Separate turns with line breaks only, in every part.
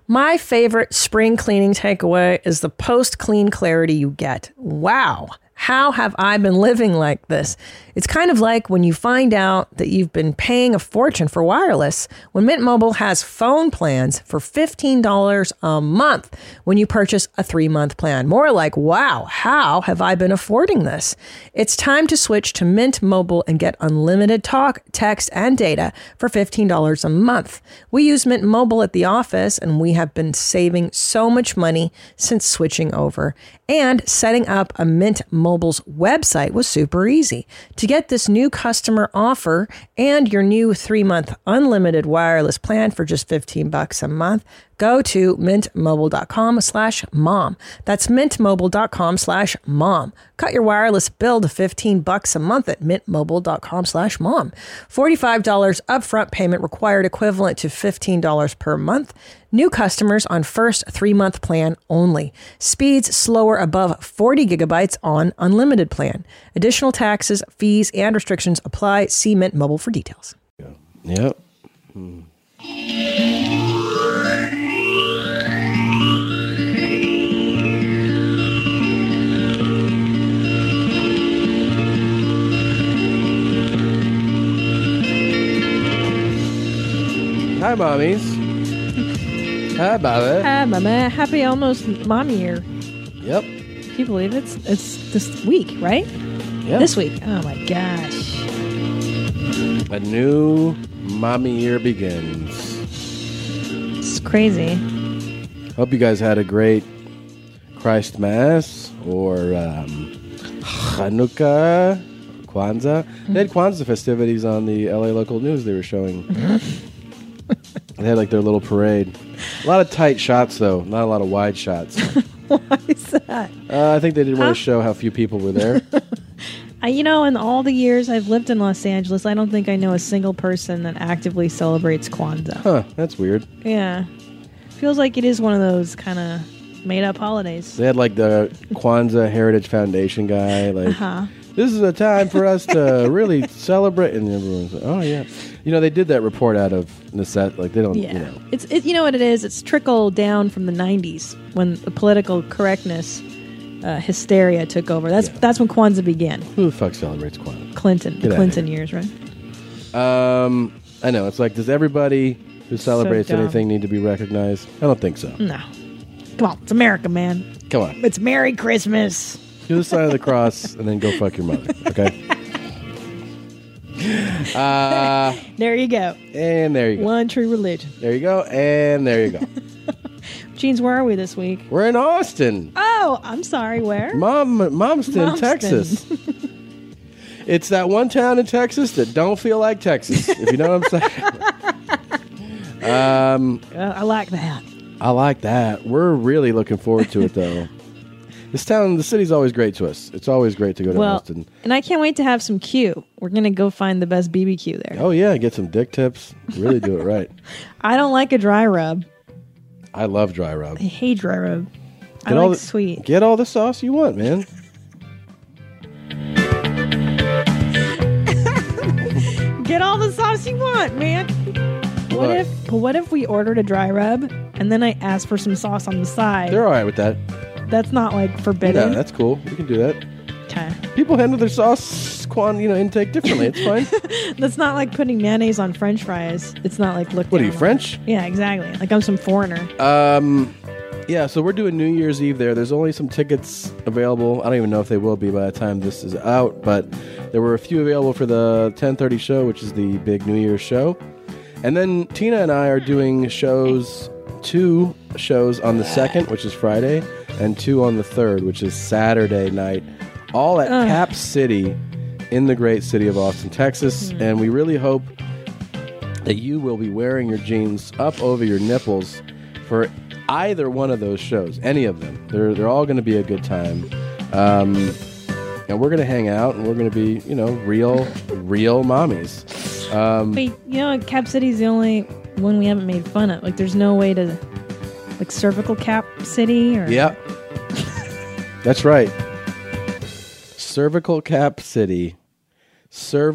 My favorite spring cleaning takeaway is the post-clean clarity you get. Wow. How have I been living like this? It's kind of like when you find out that you've been paying a fortune for wireless when Mint Mobile has phone plans for $15 a month when you purchase a 3-month plan. More like, wow, how have I been affording this? It's time to switch to Mint Mobile and get unlimited talk, text, and data for $15 a month. We use Mint Mobile at the office, and we have been saving so much money since switching over. And setting up a Mint Mobile's website was super easy. To get this new customer offer and your new 3-month unlimited wireless plan for just $15 a month, go to mintmobile.com/mom. That's mintmobile.com/mom. Cut your wireless bill to $15 a month at mintmobile.com/mom. $45 upfront payment required, equivalent to $15 per month. New customers on first 3-month plan only. Speeds slower above 40 gigabytes on unlimited plan. Additional taxes, fees, and restrictions apply. See Mint Mobile for details.
Yep. Hi, mommies. Hi, Baba.
Hi, Mama. Happy almost mommy year.
Yep.
Can you believe it's this week, right?
Yep.
This week. Oh my gosh.
A new mommy year begins.
It's crazy.
Hope you guys had a great Christ Mass or Hanukkah, Kwanzaa. They had Kwanzaa festivities on the LA local news they were showing. They had like their little parade. A lot of tight shots, though. Not a lot of wide shots.
Why is that?
I think they didn't want to show how few people were there.
In all the years I've lived in Los Angeles, I don't think I know a single person that actively celebrates Kwanzaa.
Huh, that's weird.
Yeah. Feels like it is one of those kind of made-up holidays.
They had like the Kwanzaa Heritage Foundation guy. Like, this is a time for us to really celebrate. And everyone's like, oh, yeah. You know, they did that report out of necessity. Like, they don't,
Yeah.
you know.
It's you know what it is? It's trickled down from the 90s when the political correctness hysteria took over. That's when Kwanzaa began.
Who the fuck celebrates Kwanzaa?
The Clinton years, right?
I know. It's like, does everybody who celebrates anything need to be recognized? I don't think so.
No. Come on. It's America, man.
Come on.
It's Merry Christmas.
Do the sign of the cross and then go fuck your mother, okay?
There you go.
And there you go.
One true religion.
There you go. And there you go.
Jeans, where are we this week?
We're in Austin.
Oh, I'm sorry, where?
Momston, Texas. It's that one town in Texas that don't feel like Texas, if you know what I'm saying.
I like that.
I like that. We're really looking forward to it, though. The city's always great to us. It's always great to go to Austin.
And I can't wait to have some Q. We're going to go find the best BBQ there.
Oh, yeah. Get some dick tips. Really do it right.
I don't like a dry rub.
I love dry rub.
I hate dry rub. I like sweet.
Get all the sauce you want, man.
Get all the sauce you want, man. What if we ordered a dry rub and then I asked for some sauce on the side?
They're all right with that.
That's not like forbidden.
No, that's cool. We can do that.
Okay.
People handle their sauce intake differently. It's fine.
That's not like putting mayonnaise on French fries. It's not like
What are you, French?
Yeah, exactly. Like I'm some foreigner.
Yeah, so we're doing New Year's Eve there. There's only some tickets available. I don't even know if they will be by the time this is out, but there were a few available for the 10:30 show, which is the big New Year's show. And then Tina and I are doing 2 shows on the 2nd, which is Friday, and 2 on the 3rd, which is Saturday night, all at Cap City in the great city of Austin, Texas. And we really hope that you will be wearing your jeans up over your nipples for either one of those shows, any of them. They're all going to be a good time. And we're going to hang out, and we're going to be, real mommies.
Wait, Cap City's the only one we haven't made fun of. Like, there's no way to, like, cervical cap city or...
Yep. That's right. Cervical cap city.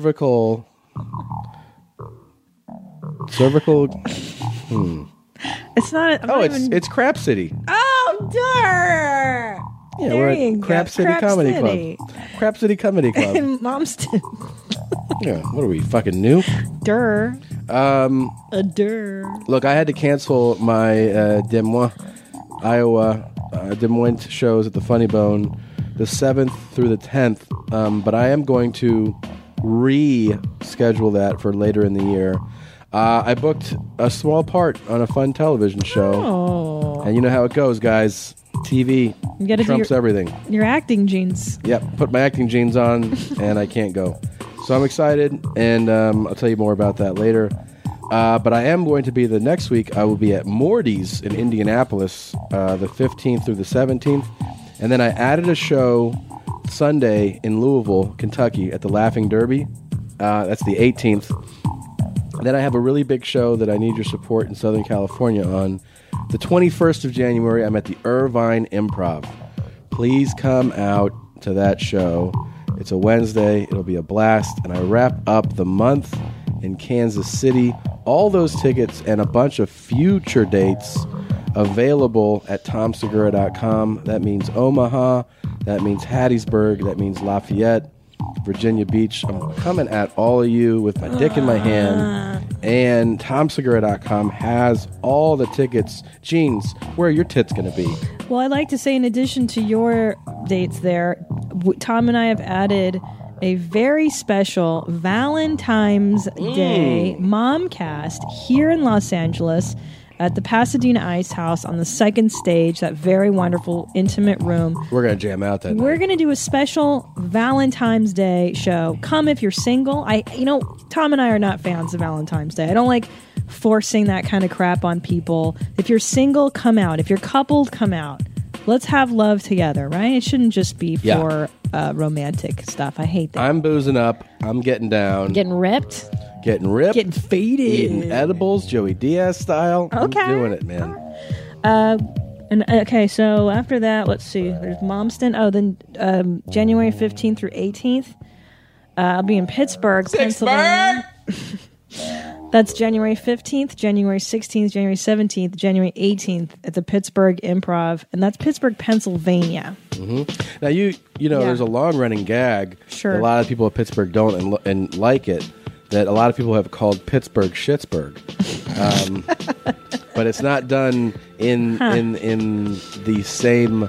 Cervical...
It's not.
It's Crap City.
Oh, darn.
Yeah,
There
we're
you
at
go.
Crap City Comedy
City.
Club. Crap City Comedy Club.
In Momston.
Yeah, what are we, fucking new?
Durr. A durr.
Look, I had to cancel my Des Moines, Iowa, Des Moines shows at the Funny Bone the 7th through the 10th, but I am going to reschedule that for later in the year. I booked a small part on a fun television show,
Oh.
and you know how it goes, guys. TV
You gotta do
trumps everything.
Your acting genes.
Yep, put my acting jeans on, and I can't go. So I'm excited, and I'll tell you more about that later. But I am going to be the next week. I will be at Morty's in Indianapolis, the 15th through the 17th. And then I added a show Sunday in Louisville, Kentucky, at the Laughing Derby. That's the 18th. And then I have a really big show that I need your support in Southern California on. The 21st of January, I'm at the Irvine Improv. Please come out to that show. It's a Wednesday. It'll be a blast. And I wrap up the month in Kansas City. All those tickets and a bunch of future dates available at tomsegura.com. That means Omaha. That means Hattiesburg. That means Lafayette, Virginia Beach. I'm coming at all of you with my dick in my hand. And tomsegura.com has all the tickets. Jeans, where are your tits going to be?
Well, I'd like to say, in addition to your dates there, Tom and I have added a very special Valentine's Day Momcast here in Los Angeles at the Pasadena Ice House on the second stage, that very wonderful, intimate room.
We're going to jam out that
We're
night.
going to do a special Valentine's Day show. Come if you're single. Tom and I are not fans of Valentine's Day. I don't like forcing that kind of crap on people. If you're single, come out. If you're coupled, come out. Let's have love together, right? It shouldn't just be for romantic stuff. I hate that.
I'm boozing up. I'm getting down.
Getting ripped.
Getting ripped.
Getting faded.
Eating edibles, Joey Diaz style.
Okay.
I'm doing it, man.
Okay, so after that, let's see. There's Momston. Oh, then January 15th through 18th. I'll be in Pittsburgh, Pennsylvania. That's January 15th, January 16th, January 17th, January 18th at the Pittsburgh Improv. And that's Pittsburgh, Pennsylvania.
Now, you know, there's a long-running gag
Sure.
that a lot of people at Pittsburgh don't and like it, that a lot of people have called Pittsburgh Schittsburg. But it's not done in the same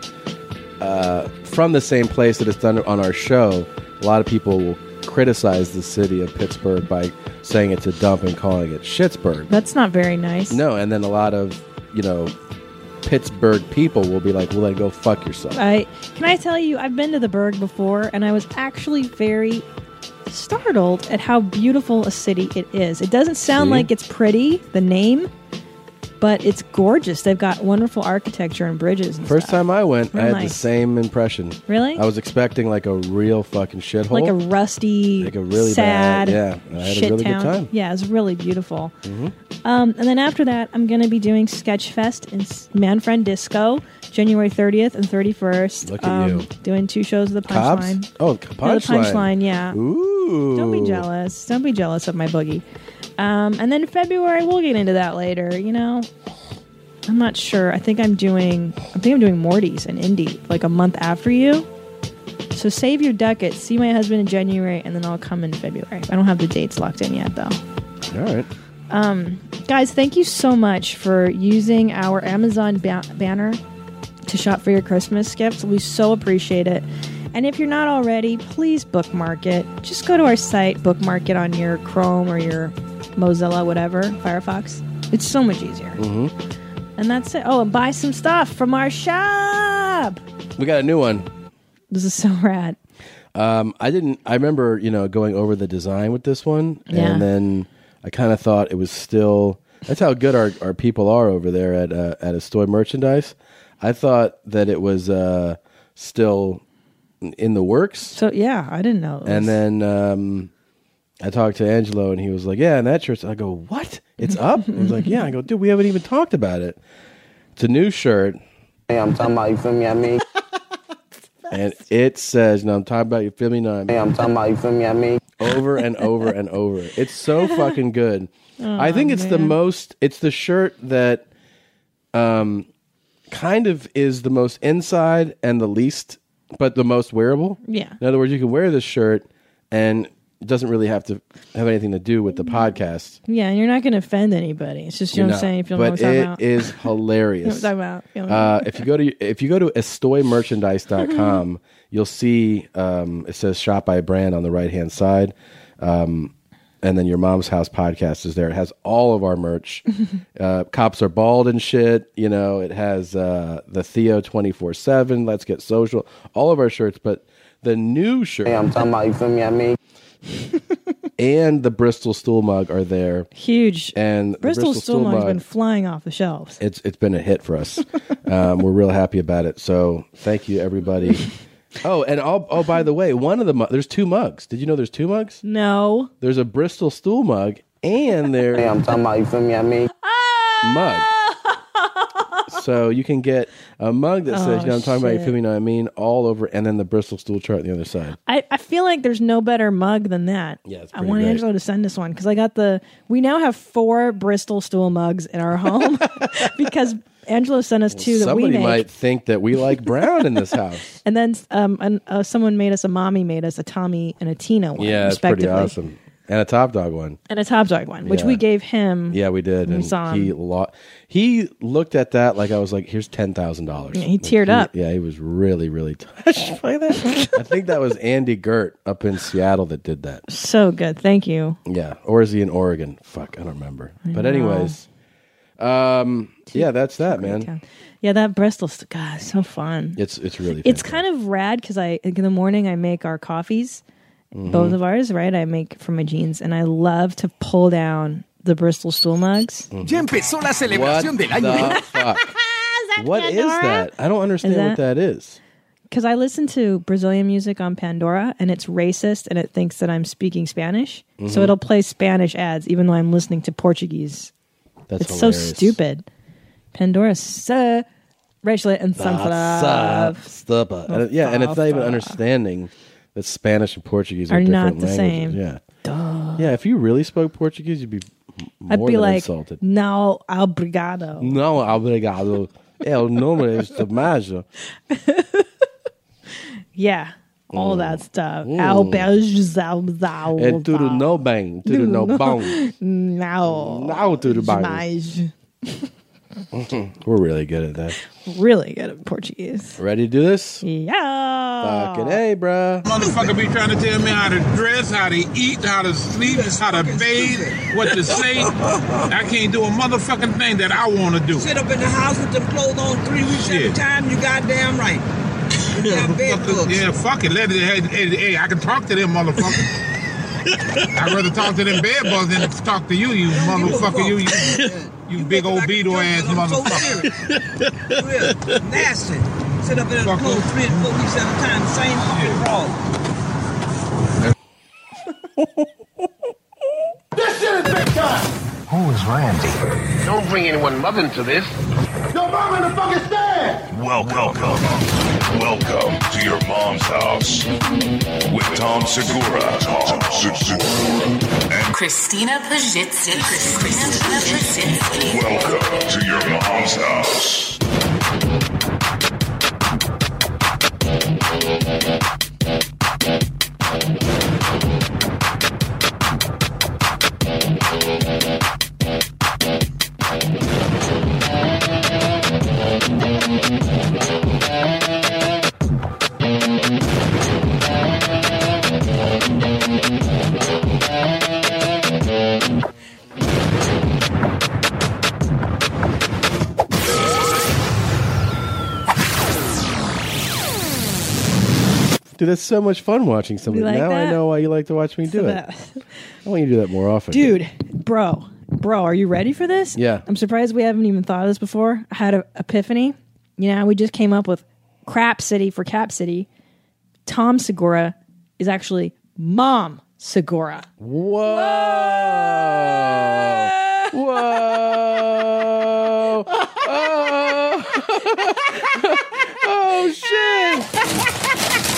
from the same place that it's done on our show. A lot of people will criticize the city of Pittsburgh by saying it's a dump and calling it Schittsburg.
That's not very nice.
No, and then a lot of, Pittsburgh people will be like, well, then go fuck yourself.
Can I tell you, I've been to the Burgh before, and I was actually very startled at how beautiful a city it is. It doesn't sound like it's pretty, the name, but it's gorgeous. They've got wonderful architecture and bridges and
First
stuff.
time I went,
Real
I had
nice.
the same impression.
Really?
I was expecting like a real fucking shithole.
Like a rusty,
Like a really
sad,
bad, yeah. I had a
shit
really good
town.
time.
Yeah, it was really beautiful. And then after that, I'm going to be doing Sketchfest in Manfred Disco, January 30th and 31st.
Look at you.
Doing 2 shows of the
Cops?
Punchline.
Oh,
Yeah, the
Punchline.
Punchline, yeah.
Ooh.
Don't be jealous. Don't be jealous of my boogie. And then February, we'll get into that later. I'm not sure. I think I'm doing Morty's in Indy like a month after you. So save your ducats. See my husband in January, and then I'll come in February. I don't have the dates locked in yet, though.
All right.
Guys, thank you so much for using our Amazon banner to shop for your Christmas gifts. We so appreciate it. And if you're not already, please bookmark it. Just go to our site, bookmark it on your Chrome or your Mozilla, whatever, Firefox. It's so much easier. And that's it. Oh, and buy some stuff from our shop.
We got a new one.
This is so rad.
I remember, going over the design with this one.
Yeah.
And then I kind of thought it was still, that's how good our people are over there at Astoy Merchandise. I thought that it was still in the works.
So, yeah, I didn't know.
And then I talked to Angelo, and he was like, yeah, and that shirt. I go, what? It's up? He was like, yeah. I go, dude, we haven't even talked about it. It's a new shirt.
Hey, I'm talking about, you feel me, I mean?
And it says, I'm talking about, you feel me? No,
Hey, I'm talking about, you feel me, I mean?
over and over and over. It's so fucking good. I think it's the shirt that kind of is the most inside and the least, but the most wearable.
Yeah.
In other words, you can wear this shirt and it doesn't really have to have anything to do with the podcast.
Yeah, and you're not going to offend anybody. It's just, you know what I'm saying? If you don't know what I'm talking about.
But it is hilarious.
You know what I'm talking about.
If you go to estoymerchandise.com, you'll see it says shop by brand on the right hand side. And then Your Mom's House podcast is there. It has all of our merch. Cops Are Bald and shit. You know, it has the Theo 24/7, Let's Get Social, all of our shirts. But the new shirt,
Hey, I'm talking about, you feel me? I mean,
and the Bristol Stool mug are there.
Huge.
And the
Bristol Stool mug's been flying off the shelves.
It's been a hit for us. We're real happy about it. So thank you, everybody. Oh, and by the way, one of the there's two mugs. Did you know there's two mugs?
No.
There's a Bristol Stool mug and there's
hey, I'm talking about, you feel me? I mean,
mug. So you can get a mug that says, you know, I'm talking about, you feel me, know what I mean, all over, and then the Bristol Stool chart on the other side.
I feel like there's no better mug than that.
Yeah, it's
I
pretty
want
great.
Angelo to send us one because we now have 4 Bristol Stool mugs in our home because Angelo sent us 2 that we
Somebody
make.
might think that we like brown in this house.
And then someone made us a Tommy and a Tina one,
Yeah, it's pretty
respectively.
awesome. And a Top Dog one.
And a Top Dog one, which
Yeah.
we gave him.
Yeah, we did.
We
And
saw him.
he looked at that like I was like, here's $10,000.
Yeah, he teared up.
Yeah, he was really, really touched by that. I think that was Andy Gert up in Seattle that did that.
So good. Thank you.
Yeah. Or is he in Oregon? Fuck, I don't remember. But anyways, yeah, that's that, man.
Yeah, that Bristol, God, so fun.
It's really
It's
fantastic.
kind of rad because in the morning I make our coffees,
Mm-hmm.
both of ours, right? I make from my jeans, and I love to pull down the Bristol Stool mugs.
Ya empezó la
What
celebración del año.
the fuck? What is that? I don't understand what that is.
Because I listen to Brazilian music on Pandora, and it's racist, and it thinks that I'm speaking Spanish,
Mm-hmm.
so it'll play Spanish ads even though I'm listening to Portuguese.
That's
It's
hilarious.
so stupid. Pandora's so racial and sunflower.
Stupid. And yeah, and it's not even understanding that Spanish and Portuguese are
Are
different
not the
languages.
same.
Yeah. Duh. Yeah, if you really spoke Portuguese, you'd be more
I'd be
than
like,
insulted.
no, obrigado.
No, obrigado. El nombre es Tomajo.
Yeah, all that stuff. Albergzal.
And to the no bang, to the no bang.
No.
Now to the bang.
Nice.
We're really good at that.
Really good at Portuguese.
Ready to do this?
Yeah.
Fucking A, bruh.
Motherfucker be trying to tell me how to dress, how to eat, how to sleep, how to bathe, what to say. I can't do a motherfucking thing that I want to do.
Sit up in the house with them clothes on 3 weeks at a
Shit.
time, you goddamn right. You got bed bugs.
Yeah, fuck it. Let it. Hey, I can talk to them motherfuckers. I'd rather talk to them bed bugs than talk to you, you motherfucker. You big old beetle ass motherfucker.
For real. Nasty. Sit up in the
Fuck
clothes
up.
3 and 4 weeks at a time, same fucking raw.
This shit is big time.
Who is Randy?
Don't bring anyone mother into this.
Your mom in the fucking stand.
Welcome to Your Mom's House with Tom Segura. And
Christina Pajitsky.
welcome to Your Mom's House.
Dude, that's so much fun watching somebody.
You like
Now I
that?
know why you like to watch me do it. I want you to do that more often.
Dude, bro, are you ready for this?
Yeah.
I'm surprised we haven't even thought of this before. I had an epiphany. You know, we just came up with Crap City for Cap City. Tom Segura is actually Mom Segura.
Whoa. Whoa. Oh, shit.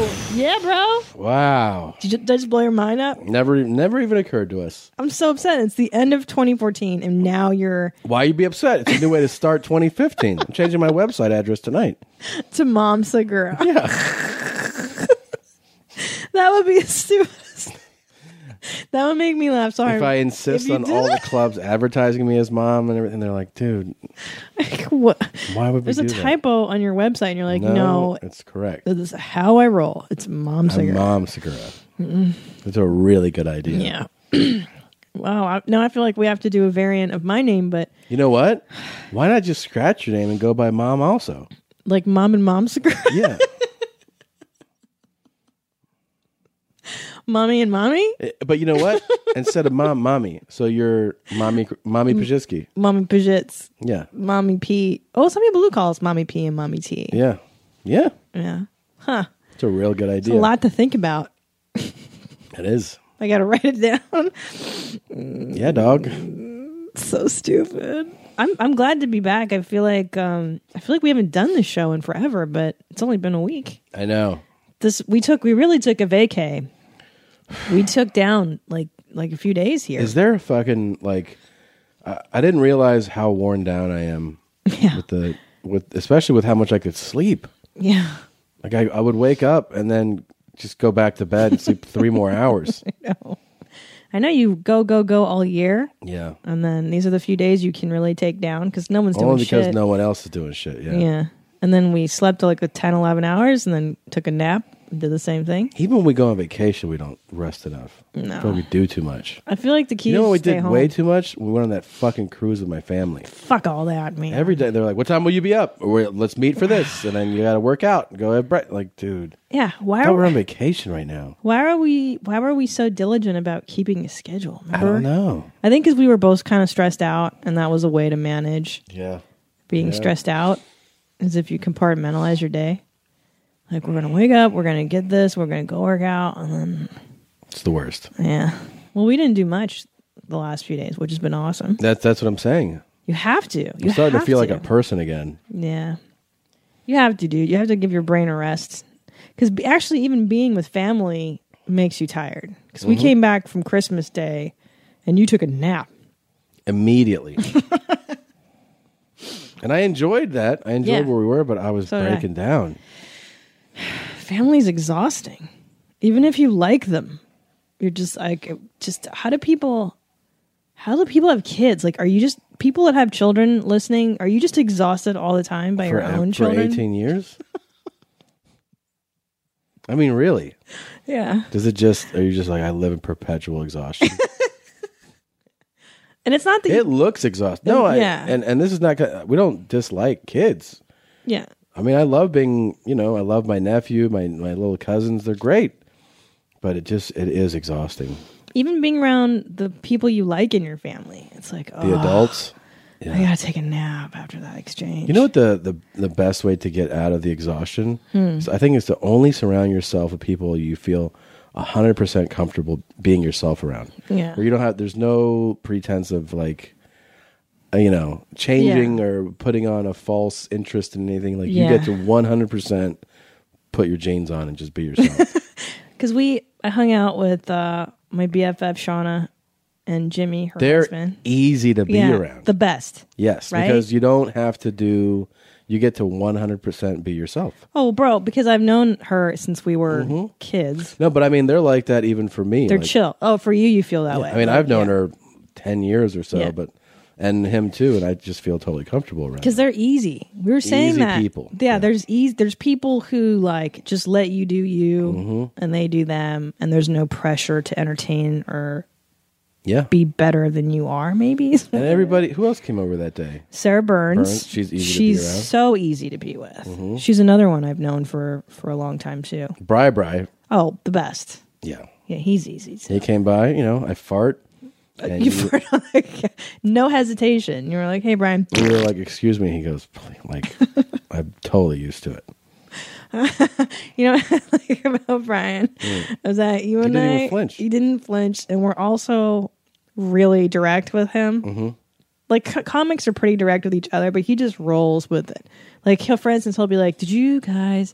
Yeah, bro.
Wow.
Did I just blow your mind up?
Never even occurred to us.
I'm so upset. It's the end of 2014, and now you're
Why you be upset? It's a new way to start 2015. I'm changing my website address tonight.
to Mom Segura.
Yeah.
That would be stupid. That would make me laugh. Sorry.
If I insist
If you
on
do
all
that-
the clubs advertising me as mom and everything, they're like, dude,
What?
why would we
There's
do
a
that?
typo on your website, and you're like, no,
it's correct.
this is how I roll. It's Mom
I'm
Segura.
Mom Segura. It's a really good idea.
Yeah. Wow. Now I feel like we have to do a variant of my name, but
You know what? Why not just scratch your name and go by Mom also?
like Mom and Mom Segura.
Yeah.
Mommy and Mommy?
But you know what? Instead of Mom, Mommy. So you're Mommy Pajitsky.
Mommy Pajits.
Yeah.
Mommy P. Oh, some people do call us Mommy P and Mommy T.
Yeah. Yeah.
Yeah. Huh.
It's a real good
It's
idea.
a lot to think about.
It is.
I got to write it down.
Yeah, dog.
So stupid. I'm glad to be back. I feel like we haven't done this show in forever, but it's only been a week.
I know.
We really took a vacay. We took down like a few days here.
Is there a fucking like? I didn't realize how worn down I am.
Yeah.
Especially with how much I could sleep.
Yeah.
Like I would wake up and then just go back to bed and sleep 3 more hours.
I know you go all year.
Yeah.
And then these are the few days you can really take down because no one's doing
Only because
shit.
no one else is doing shit. Yeah.
Yeah. And then we slept like 10, 11 hours and then took a nap and did the same thing.
Even when we go on vacation, we don't rest enough.
No.
I feel like we do too much.
I feel like the key
You know
is
what we
to stay
did
home.
way too much? We went on that fucking cruise with my family.
Fuck all that, man.
Every day they're like, "What time will you be up? Or let's meet for this." And then you got to work out. Go have breakfast. Like, dude.
Yeah.
I thought we're on vacation right now.
Why were we so diligent about keeping a schedule? Remember?
I don't know.
I think because we were both kind of stressed out, and that was a way to manage
Yeah.
being
Yeah.
stressed out, as if you compartmentalize your day. Like, we're going to wake up, we're going to get this, we're going to go work out, and then...
It's the worst.
Yeah. Well, we didn't do much the last few days, which has been awesome.
That's what I'm saying.
You have to.
I'm starting to feel like a person again.
Yeah. You have to, dude. You have to give your brain a rest. Because actually, even being with family makes you tired. Because we came back from Christmas Day, and you took a nap.
Immediately. And I enjoyed that. I enjoyed where we were, but I was
So did I.
breaking down.
Family's exhausting. Even if you like them, you're just like, how do people have kids? Like, are you just, people that have children listening, are you just exhausted all the time by your own children?
For 18 years? I mean, really?
Yeah.
Are you just like, I live in perpetual exhaustion?
And it's not that
It looks exhausting. No,
Yeah.
and this is not, we don't dislike kids.
yeah.
I mean, I love being, I love my nephew, my little cousins. They're great. But it is exhausting.
Even being around the people you like in your family, it's like, oh,
The adults.
I gotta take a nap after that exchange.
You know what the best way to get out of the exhaustion is? I think it's to only surround yourself with people you feel 100% comfortable being yourself around.
Yeah.
Where you don't have, there's no pretense of like, changing or putting on a false interest in anything. Like you get to 100% put your jeans on and just be yourself.
Because I hung out with my BFF Shauna and Jimmy, her
They're
husband.
easy to be around.
The best.
Yes,
right?
because you don't have to you get to 100% be yourself.
Oh, bro, because I've known her since we were kids.
No, but I mean, they're like that even for me.
They're
like,
chill. Oh, for you feel that way.
I mean,
Like,
I've known her 10 years or so,
Yeah.
and him too, and I just feel totally comfortable around
because
them.
they're easy. We were saying
Easy
that.
people.
Yeah, there's people who like just let you do you, and they do them, and there's no pressure to entertain or be better than you are. Maybe.
And everybody, who else came over that day?
Sarah Burns.
She's easy to be around.
So easy to be with. She's another one I've known for a long time too.
Bri.
Oh, the best.
Yeah.
Yeah, he's easy too.
He came by, I fart. And
You like, no hesitation. You were like, "Hey, Brian."
we were like, "Excuse me." He goes, like, I'm totally used to it.
You know what I like about Brian is that you and
didn't
I,
even flinch.
he didn't flinch, and we're also really direct with him. Like comics are pretty direct with each other, but he just rolls with it. Like for instance, he'll be like, "Did you guys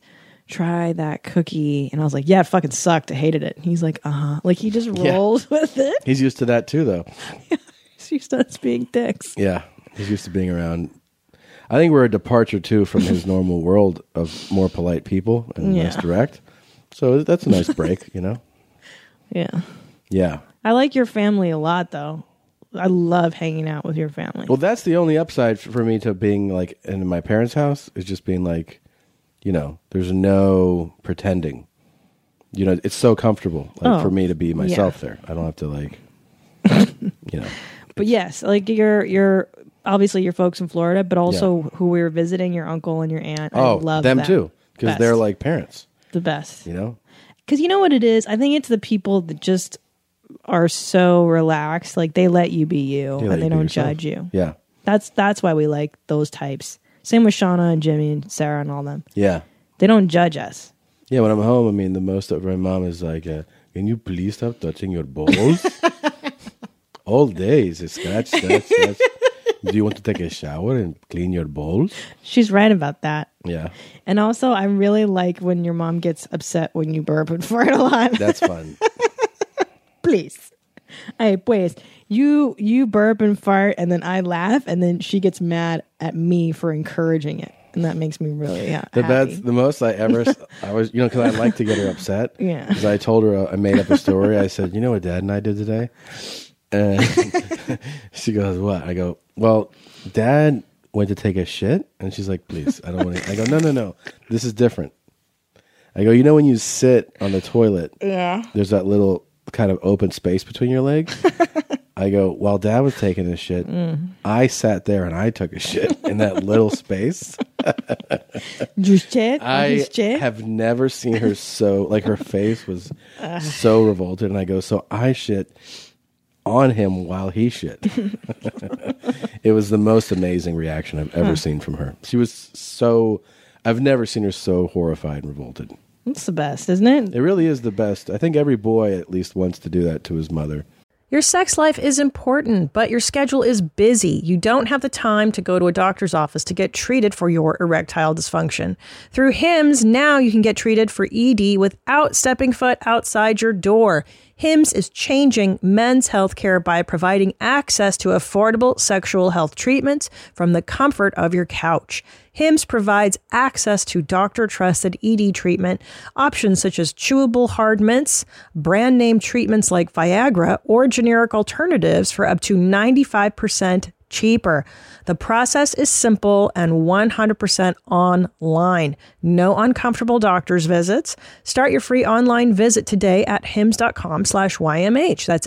try that cookie. And I was like, yeah, it fucking sucked. I hated it. And he's like, uh-huh. Like, he just rolls with it.
He's used to that too, though.
He's used to us being dicks.
Yeah, he's used to being around. I think we're a departure, too, from his normal world of more polite people and less direct. So that's a nice break, you know?
Yeah.
Yeah.
I like your family a lot, though. I love hanging out with your family.
Well, that's the only upside for me to being, like, in my parents' house, is just being, like, you know, there's no pretending. You know, it's so comfortable for me to be myself there. I don't have to, like, you know.
But yes, like you're obviously your folks in Florida, but also who we were visiting, your uncle and your aunt. I love
them too, because they're like parents.
The best.
You know?
Because you know what it is? I think it's the people that just are so relaxed. Like, they let you be you and they don't judge you.
Yeah.
That's why we like those types. Same with Shauna and Jimmy and Sarah and all them.
Yeah.
They don't judge us.
Yeah, when I'm home, I mean, the most of my mom is like, can you please stop touching your balls? All day, it's scratch. Do you want to take a shower and clean your balls?
She's right about that.
Yeah.
And also, I really like when your mom gets upset when you burp and fart a lot.
That's fun.
Please. Hey, pues, you burp and fart, and then I laugh, and then she gets mad at me for encouraging it. And that makes me really happy.
That's the most I was, you know, because I like to get her upset.
Yeah.
Because I told her, I made up a story. I said, you know what Dad and I did today? And she goes, what? I go, well, Dad went to take a shit. And she's like, please, I don't want to. I go, no. This is different. I go, you know when you sit on the toilet, there's that little kind of open space between your legs? I go, while Dad was taking a shit, I sat there and I took a shit in that little space. I have never seen her so, like, her face was so revolted. And I go, so I shit on him while he shit. It was the most amazing reaction I've ever seen from her. She was so, I've never seen her so horrified and revolted.
It's the best, isn't it?
It really is the best. I think every boy at least wants to do that to his mother.
Your sex life is important, but your schedule is busy. You don't have the time to go to a doctor's office to get treated for your erectile dysfunction. Through HIMS, now you can get treated for ED without stepping foot outside your door. HIMS is changing men's healthcare by providing access to affordable sexual health treatments from the comfort of your couch. HIMS provides access to doctor-trusted ED treatment, options such as chewable hard mints, brand-name treatments like Viagra, or generic alternatives for up to 95% cheaper. The process is simple and 100% online. No uncomfortable doctor's visits. Start your free online visit today at hims.com/YMH. That's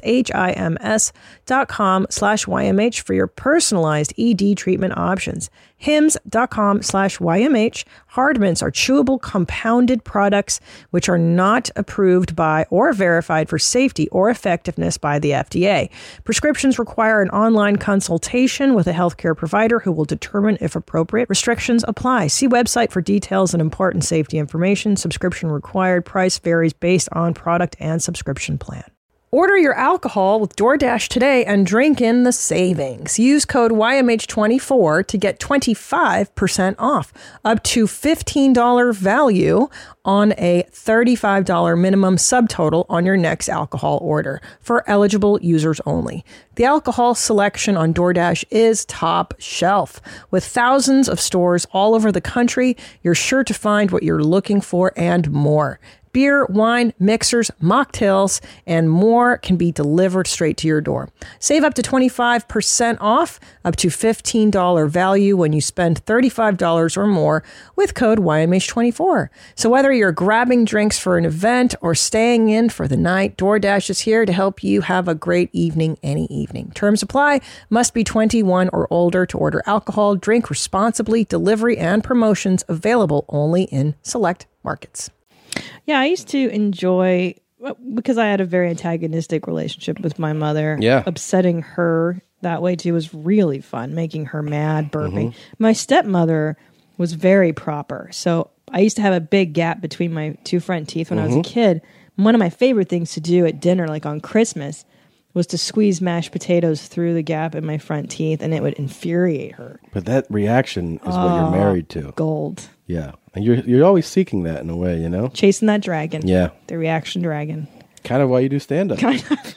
HIMS.com/YMH for your personalized ED treatment options. hims.com/YMH. Hard mints are chewable compounded products which are not approved by or verified for safety or effectiveness by the FDA. Prescriptions require an online consultation with a healthcare provider who will determine if appropriate. Restrictions apply. See website for details and important safety information. Subscription required. Price varies based on product and subscription plan. Order your alcohol with DoorDash today and drink in the savings. Use code YMH24 to get 25% off, up to $15 value on a $35 minimum subtotal on your next alcohol order for eligible users only. The alcohol selection on DoorDash is top shelf. With thousands of stores all over the country, you're sure to find what you're looking for and more. Beer, wine, mixers, mocktails, and more can be delivered straight to your door. Save up to 25% off, up to $15 value when you spend $35 or more with code YMH24. So whether you're grabbing drinks for an event or staying in for the night, DoorDash is here to help you have a great evening any evening. Terms apply. Must be 21 or older to order alcohol. Drink responsibly. Delivery and promotions available only in select markets.
Yeah, I used to enjoy, because I had a very antagonistic relationship with my mother.
Yeah.
Upsetting her that way too was really fun, making her mad, burping. My stepmother was very proper. So I used to have a big gap between my two front teeth when I was a kid. One of my favorite things to do at dinner, like on Christmas, was to squeeze mashed potatoes through the gap in my front teeth, and it would infuriate her.
But that reaction is what you're married to.
Gold.
Yeah. And you're always seeking that in a way, you know?
Chasing that dragon.
Yeah.
The reaction dragon.
Kind of why you do stand-up.
Kind of.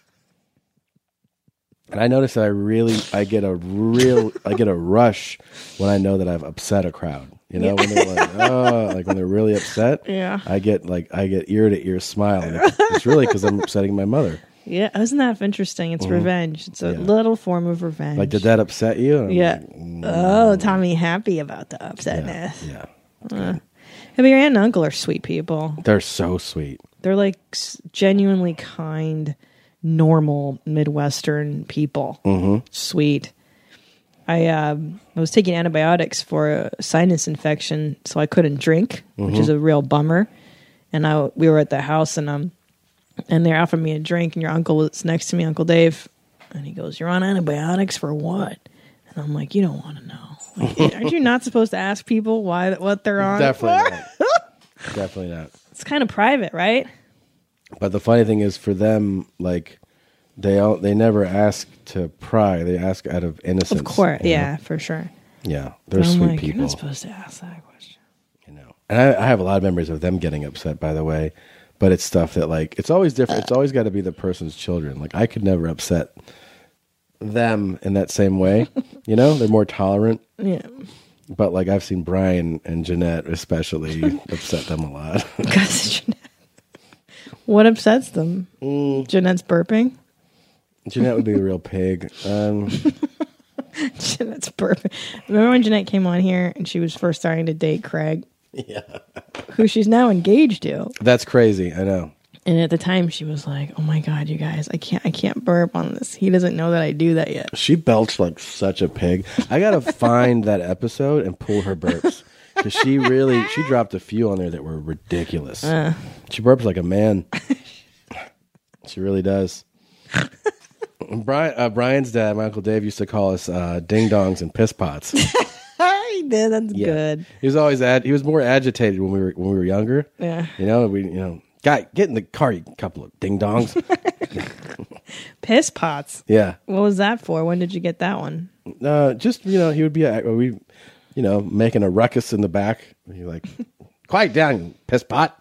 And I notice that I get a rush when I know that I've upset a crowd. You know, when they're like, oh, like when they're really upset.
Yeah.
I get ear to ear smile. And it's really because I'm upsetting my mother.
Yeah, isn't that interesting? It's revenge. It's a little form of revenge.
Like, did that upset you? And I'm
Yeah.
like,
Oh, Tommy happy about the upsetness.
Yeah.
Yeah, but your aunt and uncle are sweet people.
They're so sweet.
They're like genuinely kind, normal Midwestern people.
Mm-hmm.
Sweet. I was taking antibiotics for a sinus infection, so I couldn't drink, which is a real bummer. And we were at the house, and they offered me a drink, and your uncle was next to me, Uncle Dave, and he goes, "You're on antibiotics for what?" And I'm like, "You don't want to know. Like, aren't you not supposed to ask people what they're on?"
Definitely not. Definitely not.
It's kind of private, right?
But the funny thing is, for them, like they never ask to pry. They ask out of innocence.
Of course,
you know?
yeah, for sure.
Yeah, they're
But I'm
sweet
like,
people.
You're not supposed to ask that question.
You know, and I have a lot of memories of them getting upset. By the way, but it's stuff that like it's always different. It's always got to be the person's children. Like I could never upset them in that same way. You know, they're more tolerant.
Yeah.
But like I've seen Brian and Jeanette especially upset them a lot.
What upsets them? Jeanette's burping.
Jeanette would be a real pig.
Jeanette's burping. Remember when Jeanette came on here and she was first starting to date Craig?
Yeah.
Who she's now engaged to.
That's crazy. I know.
And at the time she was like, "Oh my God, you guys, I can't burp on this. He doesn't know that I do that yet."
She belched like such a pig. I gotta find that episode and pull her burps because she dropped a few on there that were ridiculous. She burps like a man. She really does. Brian's dad, my Uncle Dave, used to call us ding dongs and piss pots.
He did. That's good.
He was always he was more agitated when we were younger.
Yeah.
You know, guy, get in the car, you couple of ding dongs.
Piss pots.
Yeah.
What was that for? When did you get that one?
Just he would be making a ruckus in the back. You're like, quiet down, you piss pot.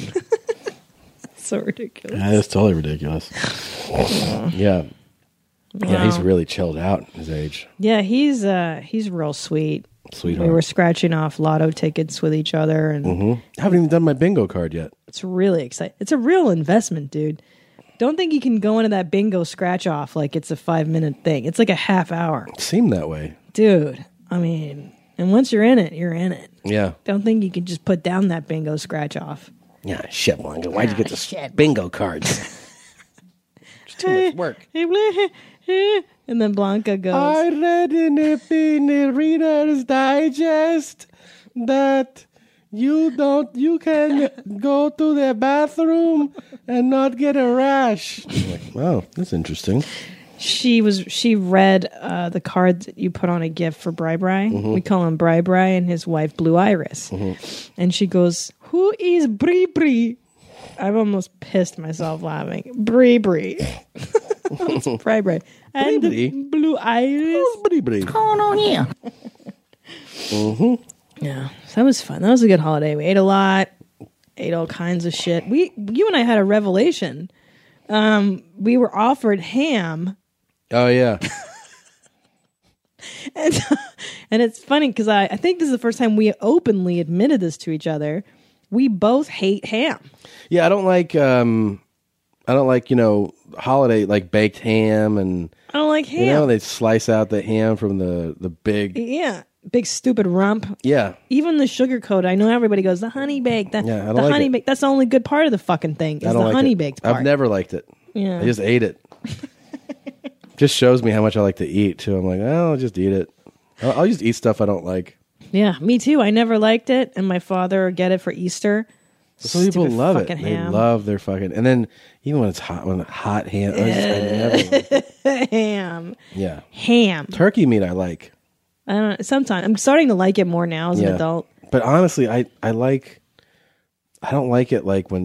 So ridiculous.
Yeah, it's totally ridiculous. Yeah. Yeah, he's really chilled out at his age.
Yeah, he's real sweet.
Sweetheart.
We were scratching off lotto tickets with each other, and
I haven't even done my bingo card yet.
it's really exciting. It's a real investment, dude. Don't think you can go into that bingo scratch off like it's a 5-minute thing. It's like a half hour.
It seemed that way.
Dude, I mean, and once you're in it, you're in it.
Yeah.
Don't think you can just put down that bingo scratch off.
Yeah, shit, Blanca. Why'd you get the bingo cards? It's too much work.
And then Blanca goes,
I read in the Reader's Digest that you can go to the bathroom and not get a rash. I'm like, wow, that's interesting.
She read the card that you put on a gift for Bri. We call him Bri and his wife Blue Iris. And she goes, "Who is Bri?" I've almost pissed myself laughing. Bri. It's Bri. And Blue Iris.
What's
going on here? Yeah, so that was fun. That was a good holiday. We ate a lot, ate all kinds of shit. You and I had a revelation. We were offered ham.
Oh, yeah.
And it's funny because I think this is the first time we openly admitted this to each other. We both hate ham.
Yeah, I don't like holiday like baked ham and
I don't like ham.
they slice out the ham from the big
big stupid rump.
Yeah.
Even the sugar coat. I know everybody goes the honey baked.
I don't
the
like
honey
it.
baked. That's the only good part of the fucking thing. Is
I don't
the
like
honey
it.
baked part.
I've never liked it.
Yeah.
I just ate it. Just shows me how much I like to eat too. I'm like, oh, I'll just eat it. I'll just eat stuff I don't like.
Yeah, me too. I never liked it, and my father would get it for Easter.
Some people love it.
fucking
They
ham.
love their fucking, and then even when it's hot, hot ham, I never liked it.
ham.
Yeah,
Ham.
turkey meat I like.
I don't know. Sometimes I'm starting to like it more now as an adult.
But honestly, I don't like it like when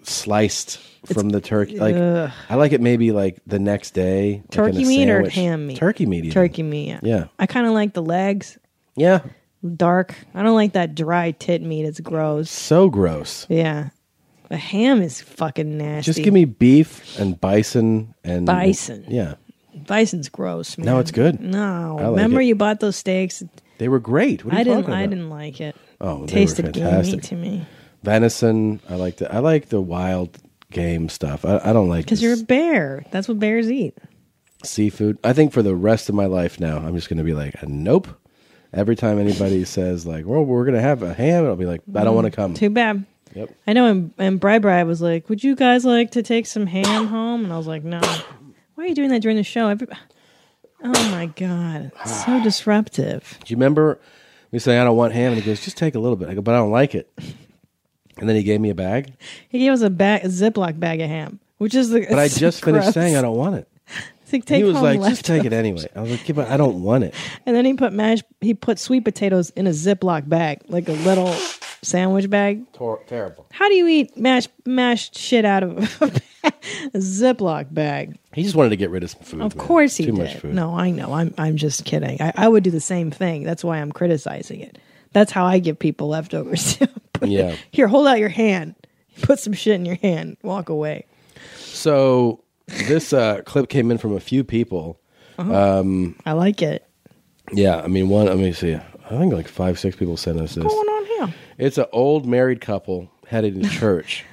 sliced from the turkey. Like I like it maybe like the next day.
Turkey
like
meat or
sandwich.
ham meat?
Turkey meat. Even.
Turkey meat. Yeah.
Yeah.
I kind of like the legs.
Yeah.
Dark. I don't like that dry tit meat. It's gross.
So gross.
Yeah. The ham is fucking nasty.
Just give me beef and bison and
Bison.
Yeah.
Bison's gross, man.
No, it's good.
No.
I like
Remember
it.
you bought those steaks?
They were great. What are you talking about?
I didn't like it.
Oh, they
Tasted
were
gamey
fantastic.
to me.
Venison. I like the wild game stuff. I don't like
Because you're a bear. That's what bears eat.
seafood. I think for the rest of my life now, I'm just going to be like, nope. Every time anybody says like, well, we're going to have a ham, I'll be like, I don't want to come.
Too bad.
Yep.
I know, and Bri was like, would you guys like to take some ham home? And I was like, no. Why are you doing that during the show? Oh, my God. It's so disruptive.
Do you remember me saying, I don't want ham? And he goes, just take a little bit. I go, but I don't like it. And then he gave me a bag.
He gave us a Ziploc bag of ham, which is the.
But I just finished saying I don't want it.
Like,
He was like,
leftovers.
just take it anyway. I was like, yeah, but I don't want it.
And then he put sweet potatoes in a Ziploc bag, like a little sandwich bag.
Terrible.
How do you eat mashed shit out of a Ziploc bag?
He just wanted to get rid of some food.
Of
man.
course he
Too
did.
much food.
No, I know. I'm just kidding. I would do the same thing. That's why I'm criticizing it. That's how I give people leftovers.
Yeah.
Here, hold out your hand. Put some shit in your hand. Walk away.
So this clip came in from a few people.
I like it.
Yeah, I mean, let me see. I think like 5-6 people sent us this.
What's going on here?
It's an old married couple headed to church.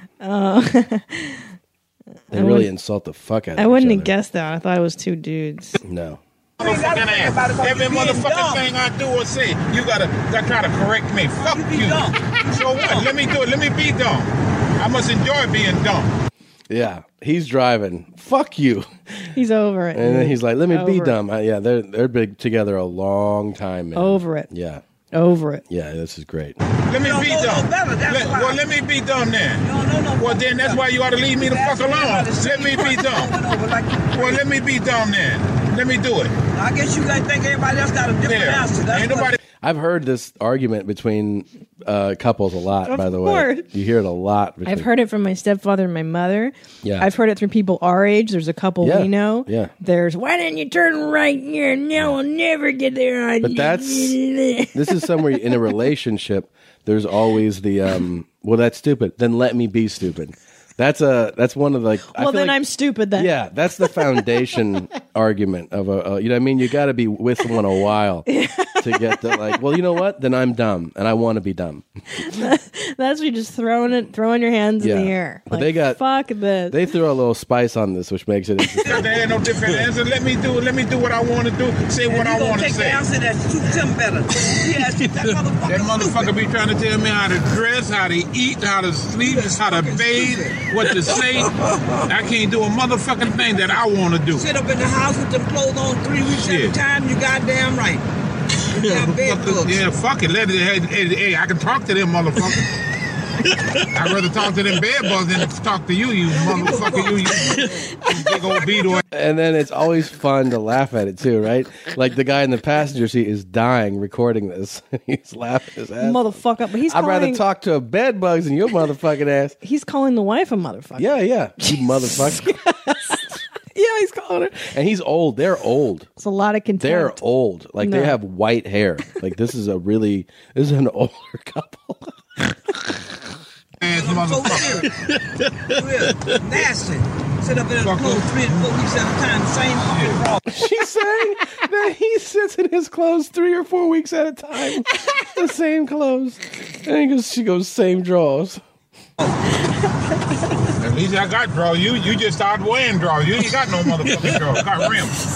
They really insult the fuck out of
I
each
wouldn't have
other.
guessed that. I thought it was two dudes.
No.
Motherfucking ass. Every motherfucking thing I do or say, you gotta try to correct me. Fuck you. So what? Let me do it. Let me be dumb. I must enjoy being dumb.
Yeah, he's driving. Fuck you.
He's over it.
And then he's like, let me be
Over it.
dumb. Yeah, they're been together a long time, man.
Over it.
Yeah.
Over it.
Yeah, this is great.
Let me be dumb.
Well,
Let me be dumb then. Well, then that's why you ought to leave me the fuck alone. Let me be dumb. Well, let me be dumb then. Let me do it.
I guess you guys think everybody else got a different answer. That's
Ain't nobody.
I've heard this argument between couples a lot,
Of
by the
course.
way. You hear it a lot.
I've heard it from my stepfather and my mother.
Yeah.
I've heard it from people our age. There's a couple
Yeah.
we know.
Yeah.
There's, why didn't you turn right here? No, I'll never get there.
But this is somewhere in a relationship, there's always the, well, that's stupid. Then let me be stupid. That's one of the, like, I
well,
feel
then
like-
I'm stupid then.
Yeah, that's the foundation argument of you know what I mean? You got to be with someone a while to get the, like, well, you know what? Then I'm dumb and I want to be dumb.
That's you just throwing your hands
Yeah.
in the air.
But they got-
fuck this.
They throw a little spice on this, which makes it interesting.
There ain't no different answer. Let me do it. Let me do what I want to do. Say what I want to
take the
say.
answer that suits him better. He asked you that motherfucker.
That motherfucker be trying to tell me how to dress, how to eat, how to sleep, how to bathe, what to say. I can't do a motherfucking thing that I want to do.
Sit up in the house with them clothes on 3 weeks at a
Shit.
time. You goddamn right. You got bed bugs.
Yeah, fuck it. Let it. Hey, I can talk to them motherfuckers. I'd rather talk to them bed bugs than talk to you, you motherfucker. You big old beetle.
And then it's always fun to laugh at it too, right? Like the guy in the passenger seat is dying recording this. He's laughing his ass.
Motherfucker. But he's
I'd rather
calling,
talk to a bed bugs than your motherfucking ass.
he's calling the wife a motherfucker.
Yeah, you motherfucker.
Yeah, he's calling her.
And he's old. They're old.
It's a lot of contempt.
They're old. Like
No.
they have white hair. Like this is an older couple.
Ass
So
motherfucker.
serious. Real nasty. Sit up in his clothes 3 and 4 weeks at a time. Same fucking problem.
She's saying that he sits in his clothes 3 or 4 weeks at a time. The same clothes. And she goes, same drawers.
At least I got draw. You just started wearing draw. You ain't got no motherfucking draw. Got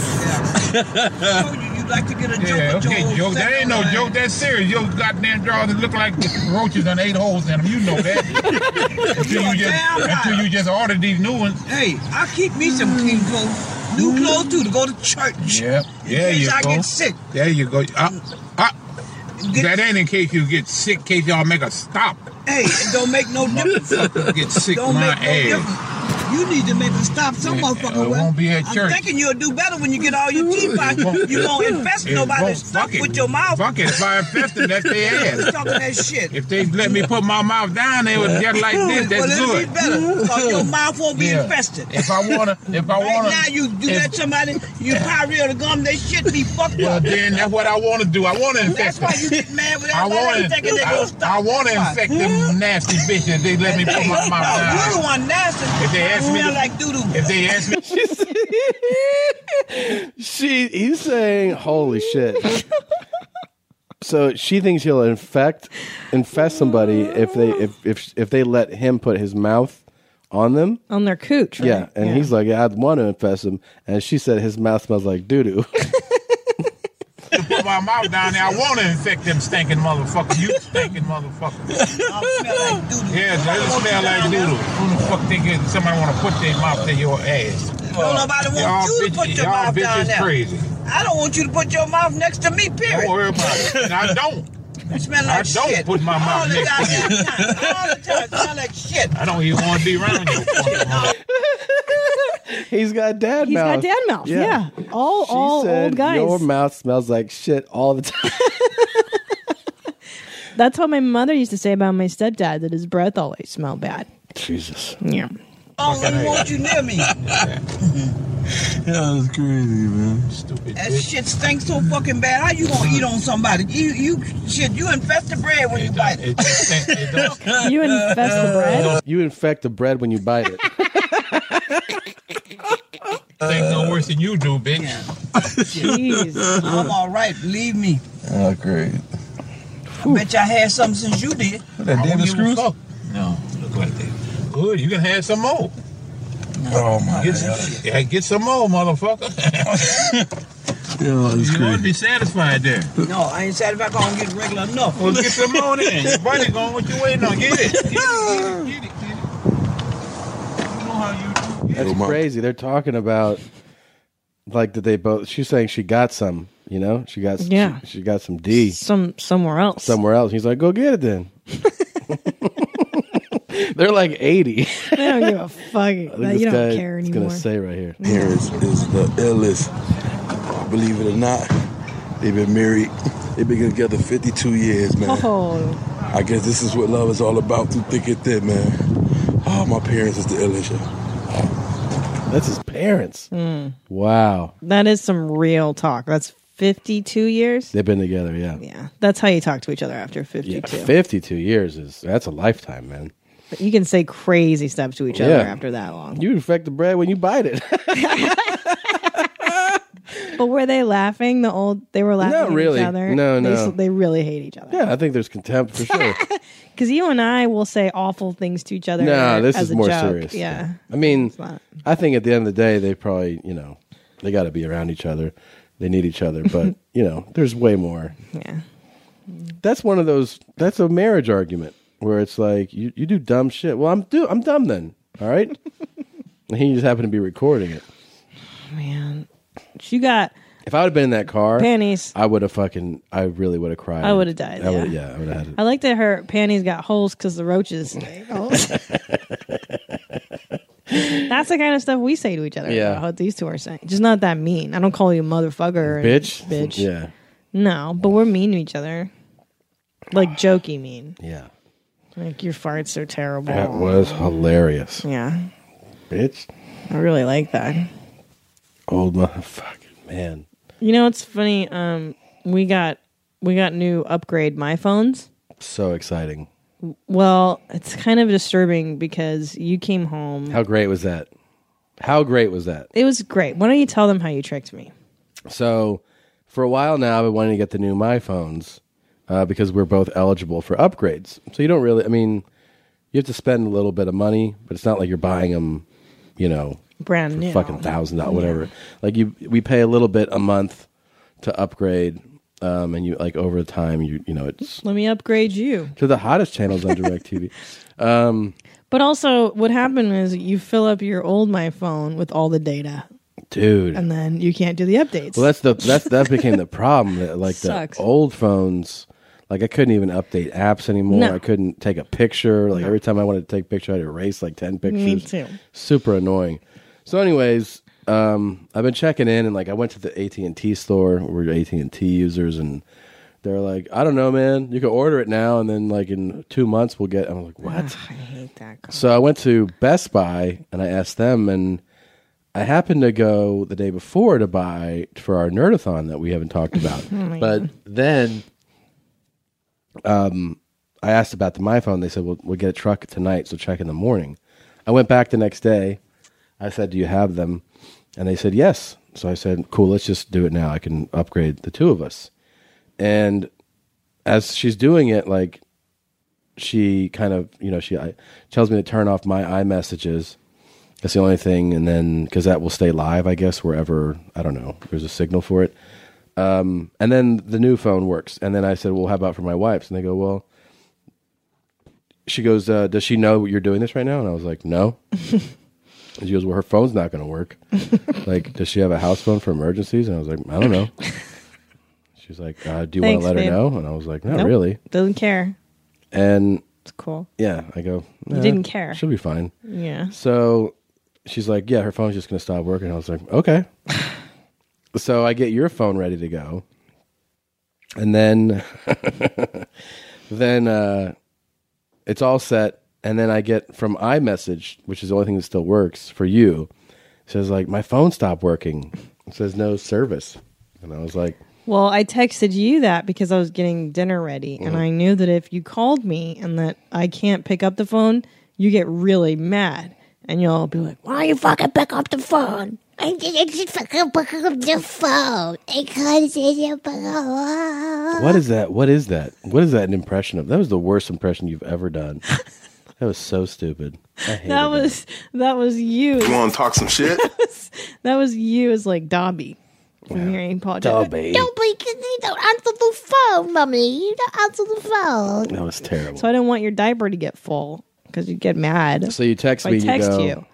rims.
You like to get a joke.
Yeah,
with your
okay,
old
joke. That ain't no
second
joke. That's serious. Your goddamn drawers that look like roaches done 8 holes in them. You know that. until you just ordered these new ones.
Hey, I keep me some clean clothes. New clothes too to go to church.
Yeah, there
In
you
case I
go.
get sick.
There you go. That ain't in case you get sick. In case y'all make a stop.
Hey, it don't make no difference.
Get sick
Don't
my
make no
ass.
difference. You need to maybe stop some motherfucker.
Won't be at church.
I'm thinking you'll do better when you get all your teeth out. You won't infest nobody's stuff with your mouth.
Fuck it. If I infest them, that's their
You
ass.
talking that shit.
If they let me put my mouth down, they would just like this. That's
Well,
good.
it'll be better. Because your mouth won't be infested.
If I wanna,
Right now, you do that to somebody, you pyrrhea the gum, they shit be fucked
well,
up.
then that's what I want to do. I want to infect
That's
them.
why you get mad with
I
everybody thinking they gonna stop.
I want to infect them nasty bitches. They let me put my mouth down.
You're the one nasty.
If they ask me,
smell like doo-doo.
If they ask me,
He's saying, holy shit. So she thinks he'll infest somebody if they let him put his mouth on them,
on their cooch. Right?
Yeah, and he's like, I'd want to infest him, and she said his mouth smells like doo doo.
to put my mouth down there, I want to infect them stinking motherfuckers. You stinking motherfuckers. Yeah, they smell like doo-doo. Who the fuck think somebody want to put their mouth to your ass?
Don't nobody want you to put your mouth down there.
Crazy.
I don't want you to put your mouth next to me, period.
Don't worry about it. And I don't.
You smell like shit.
I don't put my mouth next to you.
All the time. Smell like shit.
I don't even want to be around you.
He's got dad mouth.
He's got dad mouth. Yeah. All
said,
old guys.
Your mouth smells like shit all the time.
That's what my mother used to say about my stepdad, that his breath always smelled bad.
Jesus.
Yeah.
I don't want you near me.
That's crazy, man.
Stupid.
That shit stinks so fucking bad. How you gonna eat on somebody? You infest the bread when you bite it.
You infest the bread?
You infect the bread when you bite it.
Think no worse than you do, bitch.
Jeez.
I'm all right. Believe me.
Oh, great.
I bet you I had something since you did.
That David Screws?
No, look like that. Good, you can have some more.
Oh my God.
Get some more, motherfucker.
Yo,
You want to be satisfied there.
No, I ain't satisfied. I'm gonna get regular enough.
Well, get some more then. Your buddy going, what you waiting on? Get it. Get it. You know how you do.
That's crazy. They're talking about like that they both. She's saying she got some. You know, she got she got some D
somewhere else.
Somewhere else. He's like, go get it then. They're like 80.
They don't give a fuck. You don't care anymore.
Gonna say right here.
Here is the illest. Believe it or not, they've been married. They've been together 52 years, man.
Oh.
I guess this is what love is all about, through thick and thin, man. Oh, my parents is the illest.
That's his parents. Wow.
That is some real talk. That's 52 years?
They've been together, yeah.
Yeah. That's how you talk to each other after 52.
Yeah, 52 years that's a lifetime, man.
But you can say crazy stuff to each other after that long.
You infect the bread when you bite it.
But were they laughing? They were laughing
Not
at
really.
each other?
No.
They really hate each other.
Yeah, I think there's contempt for sure.
Because you and I will say awful things to each other.
No, this
as
is
a
more
joke.
serious.
Yeah.
I mean, I think at the end of the day, they probably, they got to be around each other. They need each other. But, there's way more.
Yeah.
That's one of those, that's a marriage argument where it's like, you do dumb shit. Well, I'm dumb then. All right? And he just happened to be recording it.
Man. You got...
If I would have been in that car,
panties.
I really would have cried.
I would have died.
I would have had it.
I like that her panties got holes because the roaches. That's the kind of stuff we say to each other.
Yeah.
About what these two are saying. Just not that mean. I don't call you motherfucker. Bitch.
Yeah.
No, but we're mean to each other. Like jokey mean.
Yeah.
Like your farts are terrible.
That was hilarious.
Yeah.
Bitch.
I really like that.
Old motherfucking man.
You know, it's funny. We got new upgrade my phones.
So exciting.
Well, it's kind of disturbing because you came home.
How great was that? It was great.
Why don't you tell them how you tricked me?
So, for a while now, I've been wanting to get the new My phones because we're both eligible for upgrades. So you don't really, you have to spend a little bit of money, but it's not like you're buying them,
brand
for
new,
fucking $1,000, whatever. Like we pay a little bit a month to upgrade, and you like over time, it's
Let me upgrade you
to the hottest channels on DirecTV.
But also, what happened is you fill up your old My phone with all the data,
dude,
and then you can't do the updates.
Well, that became the problem. That, like
Sucks.
the old phones, Like I couldn't even update apps anymore.
No.
I couldn't take a picture. Like every time I wanted to take a picture, I'd erase like 10 pictures.
Me too.
Super annoying. So anyways, I've been checking in, and like I went to the AT&T store. We're AT&T users, and they're like, I don't know, man. You can order it now, and then like in 2 months we'll get. I'm like, what?
I hate that.
So I went to Best Buy and I asked them, and I happened to go the day before to buy for our Nerdathon that we haven't talked about. But then I asked about the MyPhone. They said, well, we'll get a truck tonight, so check in the morning. I went back the next day. I said, do you have them? And they said, yes. So I said, cool, let's just do it now. I can upgrade the two of us. And as she's doing it, like, she kind of, she tells me to turn off my iMessages. That's the only thing. And then, because that will stay live, I guess, wherever, I don't know, there's a signal for it. And then the new phone works. And then I said, well, how about for my wife's? And they go, well, she goes, does she know you're doing this right now? And I was like, no. And she goes, well, her phone's not going to work. Like, does she have a house phone for emergencies? And I was like, I don't know. She's like, do you want to let her know? And I was like, not really.
Doesn't care.
And
it's cool.
Yeah, I go,
You didn't care.
She'll be fine.
Yeah.
So she's like, yeah, her phone's just going to stop working. I was like, okay. So I get your phone ready to go. And then, it's all set. And then I get from iMessage, which is the only thing that still works for you, it says like, my phone stopped working. It says no service. And I was like,
well, I texted you that because I was getting dinner ready, and I knew that if you called me and that I can't pick up the phone, you get really mad, and you'll be like, "Why you fucking pick up the phone?"
I didn't fucking pick up the phone. I can't say the phone.
What is that? What is that? What is that an impression of? That was the worst impression you've ever done. That was so stupid. I hated
that was you.
You want to talk some shit?
That was you as like Dobby. From hearing Paul
Dobby.
Dobby, you don't answer the phone, Mummy. You don't answer the phone.
That was terrible.
So I didn't want your diaper to get full because you'd get mad.
So you text me.
I text
you.
you.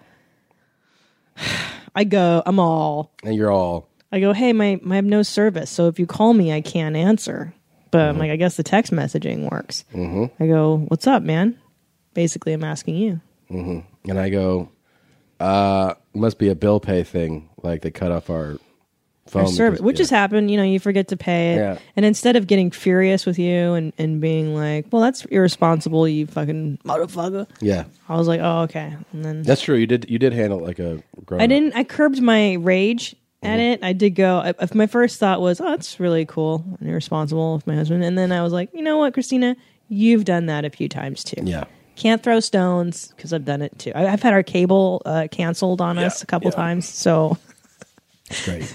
I go, I'm all.
And you're all.
I go, hey, I have no service. So if you call me, I can't answer. But I'm like, I guess the text messaging works.
Mm-hmm.
I go, what's up, man? Basically, I'm asking you.
Mm-hmm. And I go, must be a bill pay thing. Like they cut off our phone.
Service, which has happened. You forget to pay it.
Yeah.
And instead of getting furious with you and being like, well, that's irresponsible, you fucking motherfucker.
Yeah.
I was like, oh, okay. And then
That's true. You did handle it like a grown up.
I curbed my rage at it. I did go, my first thought was, oh, that's really cool and irresponsible with my husband. And then I was like, you know what, Christina, you've done that a few times too.
Yeah.
Can't throw stones because I've done it too. I've had our cable canceled on us a couple times. So
great.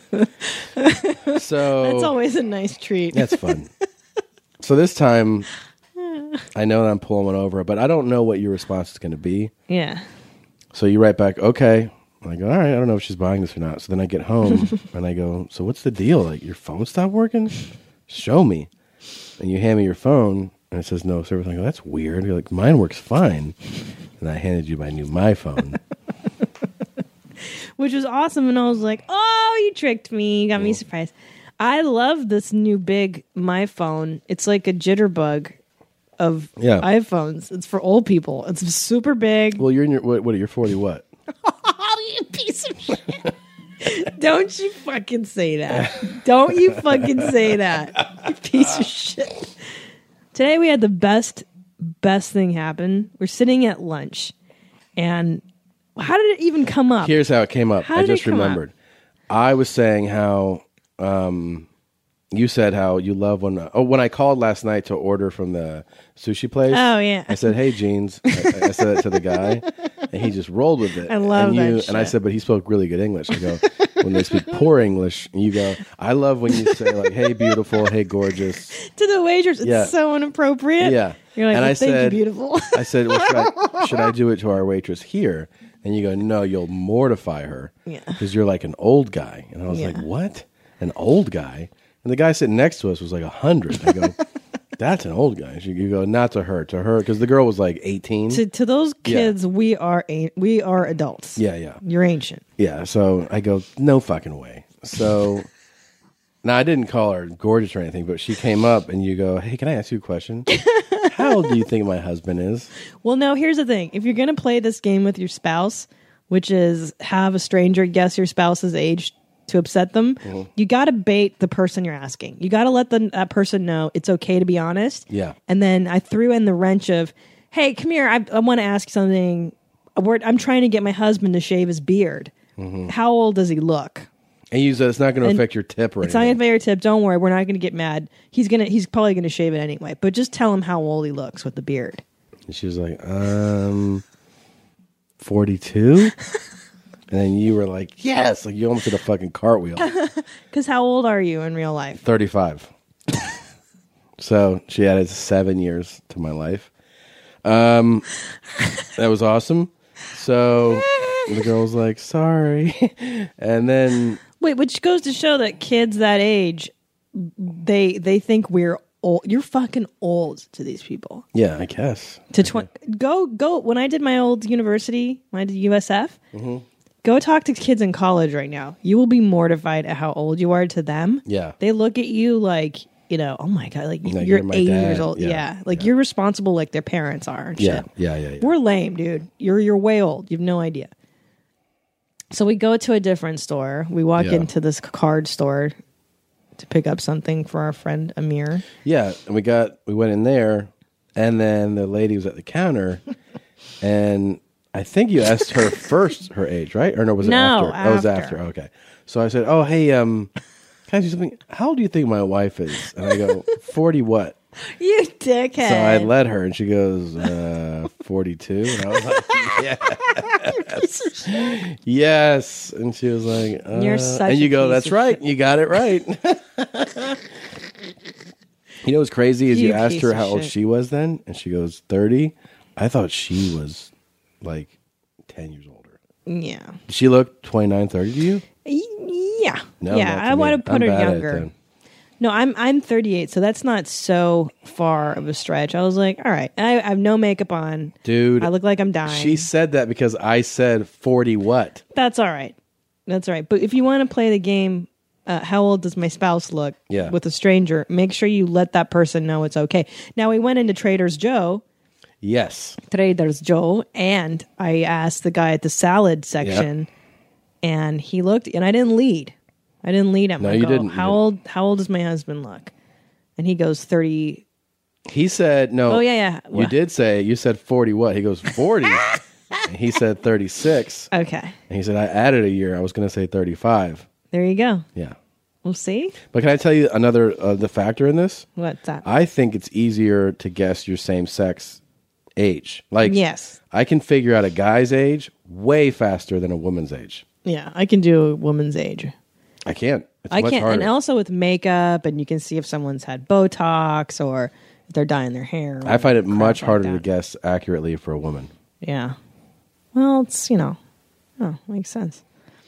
So
that's always a nice treat.
That's fun. So this time, I know that I'm pulling one over, but I don't know what your response is going to be.
Yeah.
So you write back, okay. I go, all right, I don't know if she's buying this or not. So then I get home and I go, so what's the deal? Like, your phone stopped working? Show me. And you hand me your phone and it says no service. I go, that's weird. You're like, mine works fine. And I handed you my new MyPhone.
Which was awesome. And I was like, oh, you tricked me. You got me surprised. I love this new big MyPhone. It's like a jitterbug of iPhones. It's for old people. It's super big.
Well, you're in your, what you're 40 what?
Oh, you piece of shit.
Don't you fucking say that. Don't you fucking say that. You piece of shit. Today we had the best thing happen. We're sitting at lunch. And how did it even come up?
Here's how it came up. I just remembered. I was saying how you said how you love when I called last night to order from the sushi place.
Oh, yeah.
I said, hey, Jeans. I said that to the guy, and he just rolled with it.
I love that shit.
And I said, but he spoke really good English. I go, when they speak poor English, and you go, I love when you say, like, hey, beautiful, hey, gorgeous.
To the waitress, it's so inappropriate.
Yeah.
You're like,
and
well, thank you, beautiful.
I said, well, should I do it to our waitress here? And you go, no, you'll mortify her.
Yeah.
Because you're like an old guy. And I was like, what? An old guy? And the guy sitting next to us was like 100. I go, that's an old guy. You go, not to her, because the girl was like 18.
To those kids, we are adults.
Yeah, yeah.
You're ancient.
Yeah, so I go, no fucking way. So Now, I didn't call her gorgeous or anything, but she came up and you go, hey, can I ask you a question? How old do you think my husband is?
Well, no, here's the thing. If you're going to play this game with your spouse, which is have a stranger guess your spouse's age to upset them, you got to bait the person you're asking. You got to let that person know it's okay to be honest.
Yeah.
And then I threw in the wrench of, hey, come here. I want to ask you something. I'm trying to get my husband to shave his beard. How old does he look?
And you said it's not going to affect your tip or
It's not
anything.
going to affect your tip. Don't worry. We're not going to get mad. He's probably going to shave it anyway. But just tell him how old he looks with the beard.
And she was like, 42? And then you were like, yes. Like you almost did a fucking cartwheel.
Because how old are you in real life?
35. So she added 7 years to my life. That was awesome. So the girl was like, sorry. And then...
Wait, which goes to show that kids that age, they think we're old. You're fucking old to these people.
Yeah, I guess.
Go. When I did my old university, when I did USF, go talk to kids in college right now. You will be mortified at how old you are to them.
Yeah.
They look at you like, oh my God, like
Like
you're
you're my
80
dad.
years old.
Yeah.
Yeah. Like you're responsible like their parents are and shit.
Yeah.
We're lame, dude. You're way old. You have no idea. So we go to a different store. We walk into this card store to pick up something for our friend Amir.
Yeah, and we went in there, and then the lady was at the counter, and I think you asked her first her age, right? Or no, was it
No,
after? Oh, it was
after.
after. Okay. So I said, oh, hey, can I do something? How old do you think my wife is? And I go, 40 what?
You dickhead.
So I led her, and she goes, 42. And I was like, yes. Yes. And she was like,
You're such
and you
a
go,
piece
that's
of
right. You got it right. You know what's crazy is you asked
piece
her
of
how old
shit.
she was then, and she goes 30. I thought she was like 10 years older.
Yeah.
Did she look 29, 30 to you?
Yeah.
No,
yeah,
not to
I
me.
want to put
I'm
her
bad at it
younger.
then.
No, I'm 38, so that's not so far of a stretch. I was like, all right, I have no makeup on.
Dude.
I look like I'm dying.
She said that because I said 40 what?
That's all right. That's all right. But if you want to play the game, how old does my spouse look
Yeah.
with a stranger, make sure you let that person know it's okay. Now, we went into Trader's Joe,
Yes.
and I asked the guy at the salad section, and he looked, and I didn't lead. him.
No,
I
you
go,
didn't.
How old does my husband look? And he goes 30.
He said, no.
Oh, yeah.
You did say, you said 40 what? He goes, 40. And he said 36.
Okay.
And he said, I added a year. I was going to say 35.
There you go.
Yeah.
We'll see.
But can I tell you another the factor in this?
What's that?
I think it's easier to guess your same sex age. Like,
Yes.
I can figure out a guy's age way faster than a woman's age.
Yeah, I can do a woman's age.
I can't. It's
I
much
can't.
harder.
And also with makeup, and you can see if someone's had Botox or if they're dyeing their hair.
I find it
crap
much
like
harder to
that.
guess accurately for a woman.
Yeah. Well, it's, makes sense.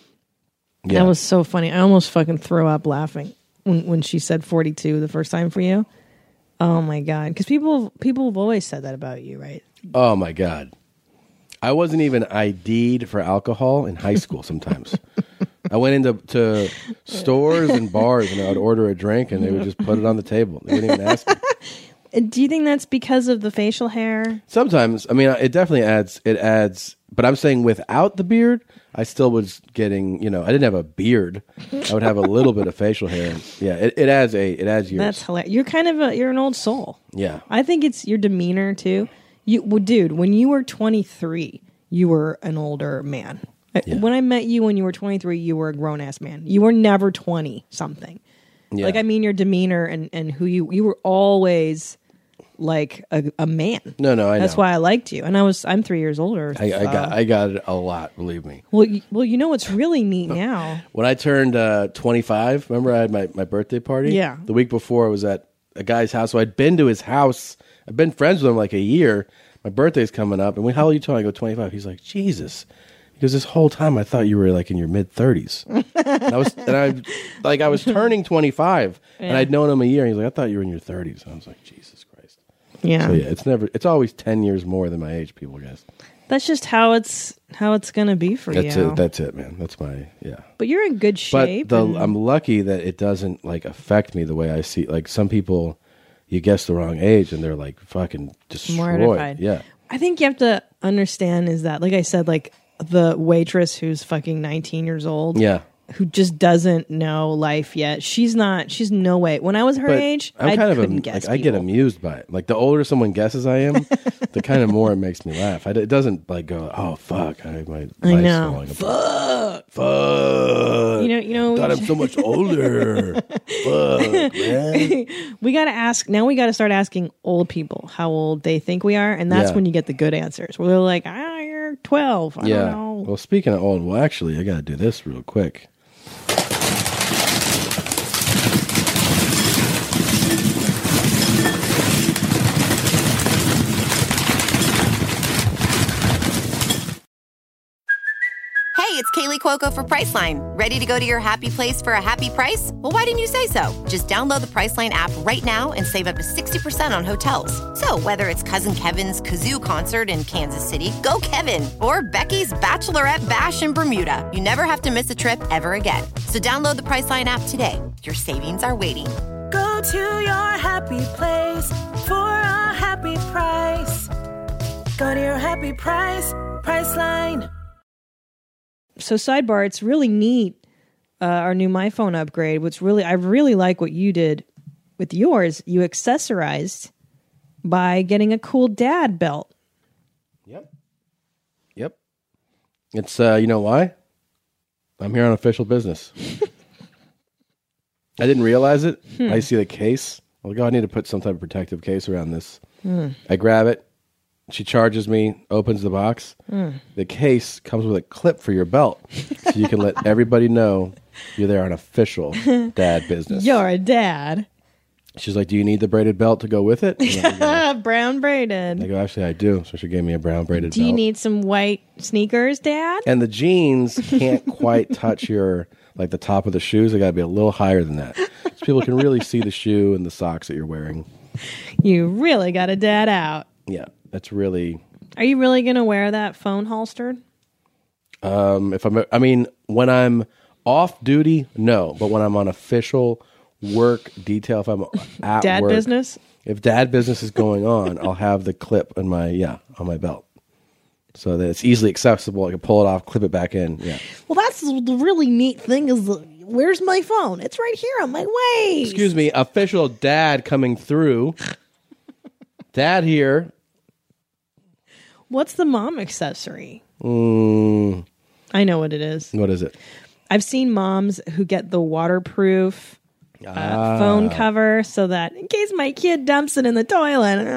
Yeah.
That was so funny. I almost fucking threw up laughing when she said 42 the first time for you. Oh my God. Because people have always said that about you, right?
Oh my God. I wasn't even ID'd for alcohol in high school sometimes. I went into stores and bars and I would order a drink and they would just put it on the table. They wouldn't even ask me.
Do you think that's because of the facial hair?
Sometimes. I mean, it definitely adds. It adds. But I'm saying without the beard, I still was getting, I didn't have a beard. I would have a little bit of facial hair. And yeah, it adds years.
That's hilarious. You're kind of you're an old soul.
Yeah.
I think it's your demeanor too. Dude, when you were 23, you were an older man.
Yeah.
When I met you when you were 23, you were a grown ass man. You were never 20 something.
Yeah.
Like, I mean, your demeanor and who you were always like a man.
No, I know.
That's why I liked you. And I'm 3 years older.
I got it a lot, believe me.
Well, you know what's really neat now?
When I turned 25, remember I had my birthday party?
Yeah.
The week before I was at a guy's house. So I'd been to his house. I've been friends with him like a year. My birthday's coming up. And how old are you telling? I go 25. He's like, Jesus. Because this whole time I thought you were like in your mid 30s. I was turning 25 and I'd known him a year. And he's like, I thought you were in your 30s. And I was like, Jesus Christ.
Yeah.
So yeah, it's always 10 years more than my age, people guess.
That's just how it's gonna be for
That's
you.
it. That's it, man. That's my
But you're in good shape.
But
and-
I'm lucky that it doesn't like affect me the way I see. Like some people, you guess the wrong age and they're like fucking destroyed.
Mortified.
Yeah.
I think you have to understand is that, like I said, like the waitress who's fucking 19 years old.
Yeah.
Who just doesn't know life yet. She's no way. When I was her
But
age,
I'm
I
kind of
couldn't guess.
like I get amused by it. Like the older someone guesses I am, the kind of more it makes me laugh. It doesn't like go, oh fuck, my life's
know.
falling apart. Fuck.
You know.
God, I'm so much older. Fuck, man.
We got to ask now. We got to start asking old people how old they think we are, and that's
Yeah.
when you get the good answers. We're like, you're 12. I
Yeah.
don't know.
Well, speaking of old, well, actually, I got to do this real quick.
Hey, it's Kaylee Cuoco for Priceline. Ready to go to your happy place for a happy price? Well, why didn't you say so? Just download the Priceline app right now and save up to 60% on hotels. So whether it's Cousin Kevin's Kazoo Concert in Kansas City, go Kevin, or Becky's Bachelorette Bash in Bermuda, you never have to miss a trip ever again. So download the Priceline app today. Your savings are waiting.
Go to your happy place for a happy price. Go to your happy price, Priceline.
So sidebar, it's really neat. Our new MyPhone upgrade. I really like what you did with yours. You accessorized by getting a cool dad belt.
Yep. It's, you know why? I'm here on official business. I didn't realize it. I see the case. I'm like, oh, I need to put some type of protective case around this. I grab it. She charges me, opens the box. The case comes with a clip for your belt. So you can let everybody know you're there on official dad business.
You're a dad.
She's like, do you need the braided belt to go with it? And I
Brown braided.
go, actually, I do. So she gave me a brown braided
Do
belt.
you need some white sneakers, Dad?
And the jeans can't quite touch your, like the top of the shoes. They got to be a little higher than that. So people can really see the shoe and the socks that you're wearing.
You really got a dad out.
Yeah, that's really.
Are you really going to wear that phone holstered?
When I'm off duty, no. But when I'm on official work detail, if I'm at
Dad
work,
business?
if dad business is going on, I'll have the clip on my belt. So that it's easily accessible. I can pull it off, clip it back in. Yeah.
Well, that's the really neat thing is, where's my phone? It's right here on my waist.
Excuse me, official dad coming through. Dad here.
What's the mom accessory? I know what it is.
What is it?
I've seen moms who get the waterproof phone cover so that in case my kid dumps it in the toilet.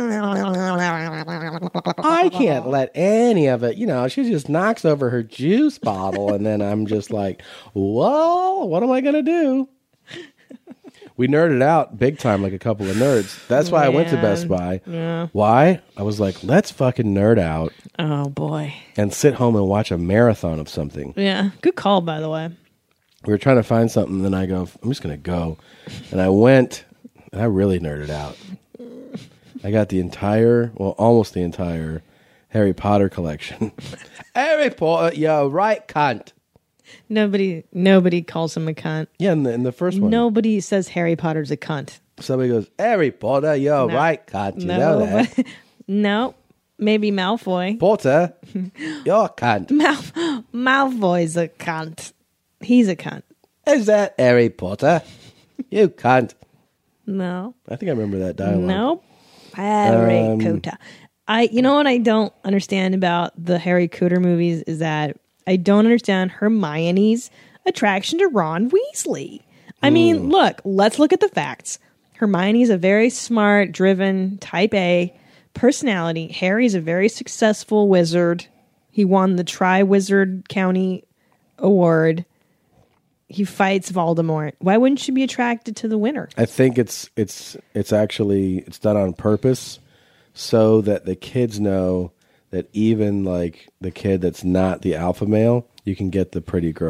I can't let any of it, she just knocks over her juice bottle and then I'm just like, well, what am I going to do? We nerded out big time like a couple of nerds. That's why I went to Best Buy.
Yeah.
Why? I was like, let's fucking nerd out.
Oh, boy.
And sit home and watch a marathon of something.
Yeah. Good call, by the way.
We were trying to find something, then I go, I'm just going to go. And I went, and I really nerded out. I got almost the entire Harry Potter collection. Harry Potter, you're right, cunt.
Nobody calls him a cunt.
Yeah, in the first one.
Nobody says Harry Potter's a cunt.
Somebody goes, Harry Potter, you're right, cunt. You know that.
No, maybe Malfoy.
Potter, you're a cunt.
Malfoy's a cunt. He's a cunt.
Is that Harry Potter? You cunt.
No.
I think I remember that dialogue.
Nope. Harry Potter. You know what I don't understand about the Harry Potter movies is that I don't understand Hermione's attraction to Ron Weasley. I mean, look, let's look at the facts. Hermione's a very smart, driven, type A personality. Harry's a very successful wizard. He won the Tri-Wizard County Award. He fights Voldemort. Why wouldn't she be attracted to the winner?
I think it's actually done on purpose so that the kids know that even like the kid that's not the alpha male, you can get the pretty girl.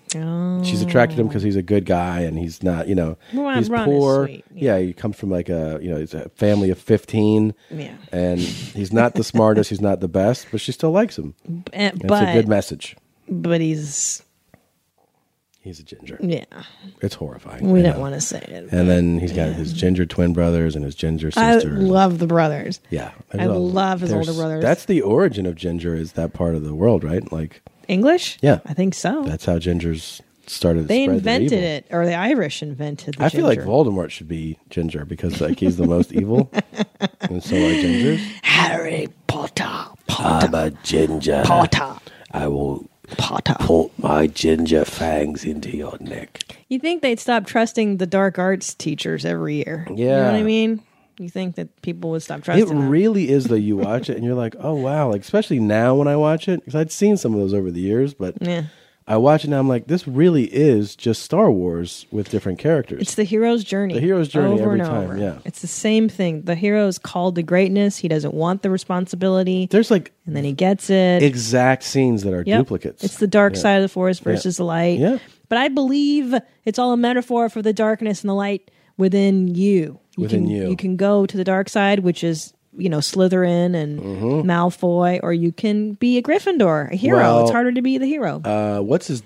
She's attracted to him because he's a good guy and he's not, he's
Ron is
poor.
sweet,
Yeah, he comes from like he's a family of 15.
Yeah.
And he's not the smartest, he's not the best, but she still likes him. That's a good message.
But he's
a ginger.
Yeah.
It's horrifying.
We don't want to say it.
And then he's got his ginger twin brothers and his ginger
I
sister.
love the brothers.
Yeah.
I love his older brothers.
That's the origin of ginger, is that part of the world, right? Like
English?
Yeah.
I think so.
That's how gingers started to
They
spread their
invented
evil.
it, or the Irish invented the
I feel like
ginger.
Voldemort should be ginger because like he's the most evil, and so are gingers.
Harry Potter.
I'm a ginger.
Potter.
I will
Potter.
put my ginger fangs into your neck.
You think they'd stop trusting the dark arts teachers every year? You know
Yeah.
what I mean? You think that people would stop trusting
It
them?
really is, though. You watch it and you're like, oh wow! Like especially now when I watch it, because I'd seen some of those over the years, but
Yeah.
I watch it now. I'm like, this really is just Star Wars with different characters.
It's the hero's journey.
The hero's journey
over
every
and
time,
over.
yeah.
It's the same thing. The hero is called to greatness. He doesn't want the responsibility.
There's like,
and then he gets it.
exact scenes that are
Yep.
duplicates.
It's the dark
Yeah.
side of the force
Yeah.
versus the light.
Yeah.
But I believe it's all a metaphor for the darkness and the light within you.
Within
can,
you.
You can go to the dark side, which is, Slytherin and
Mm-hmm.
Malfoy, or you can be a Gryffindor, a hero.
Well,
it's harder to be the hero.
What's his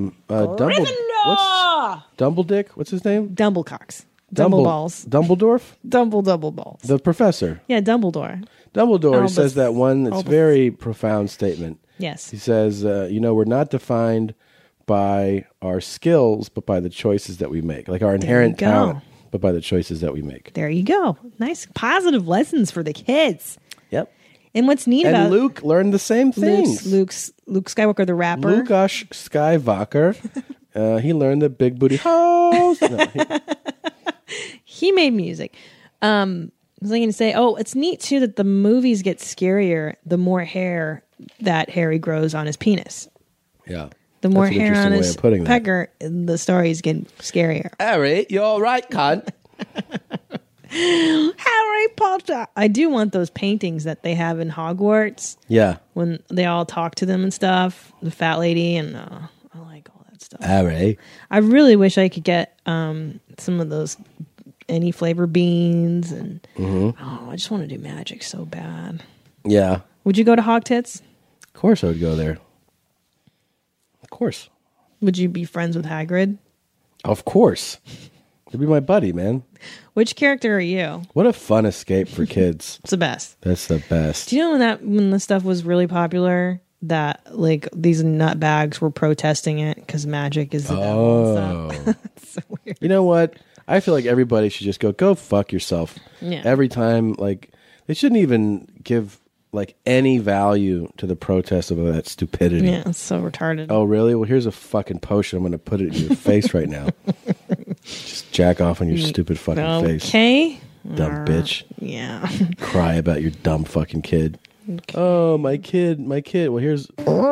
Dumbledore? What's his name?
Dumblecox. Dumbleballs.
Dumbledore?
Double balls.
The professor.
Yeah, Dumbledore.
Dumbledore
Albus.
says that one that's
Albus.
very profound statement.
Yes.
He says, we're not defined by our skills, but by the choices that we make. Like our inherent
go.
talent, but by the choices that we make.
There you go. Nice positive lessons for the kids.
Yep.
And what's neat
And
about
Luke learned the same things.
Luke Skywalker, the rapper.
Lukash Skywalker, he learned the big booty house. No,
He made music. I was going to say, it's neat too that the movies get scarier the more hair that Harry grows on his penis.
yeah.
The more
That's an
hair
interesting
on
way
his
of putting that.
pecker, the stories get scarier.
Harry, you're right, cunt.
Harry Potter. I do want those paintings that they have in Hogwarts
Yeah.
when they all talk to them and stuff. The fat lady and I like all that stuff.
Harry.
I really wish I could get some of those any flavor beans and I just want to do magic so bad.
Yeah.
Would you go to Hog Tits?
Of course I would go there. Of course.
Would you be friends with Hagrid?
Of course. You'd be my buddy, man.
Which character are you?
What a fun escape for kids.
It's the best.
That's the best.
Do you know when the stuff was really popular that like these nutbags were protesting it because magic is the devil and stuff? It's so weird.
You know what? I feel like everybody should just go fuck yourself.
Yeah.
Every time, like, they shouldn't even give like any value to the protest of that stupidity.
Yeah, it's so retarded.
Oh, really? Well, here's a fucking potion. I'm going to put it in your face right now. Just jack off on your stupid fucking face.
Okay.
Dumb bitch.
Yeah.
Cry about your dumb fucking kid.
Okay.
Oh, my kid. Well, there's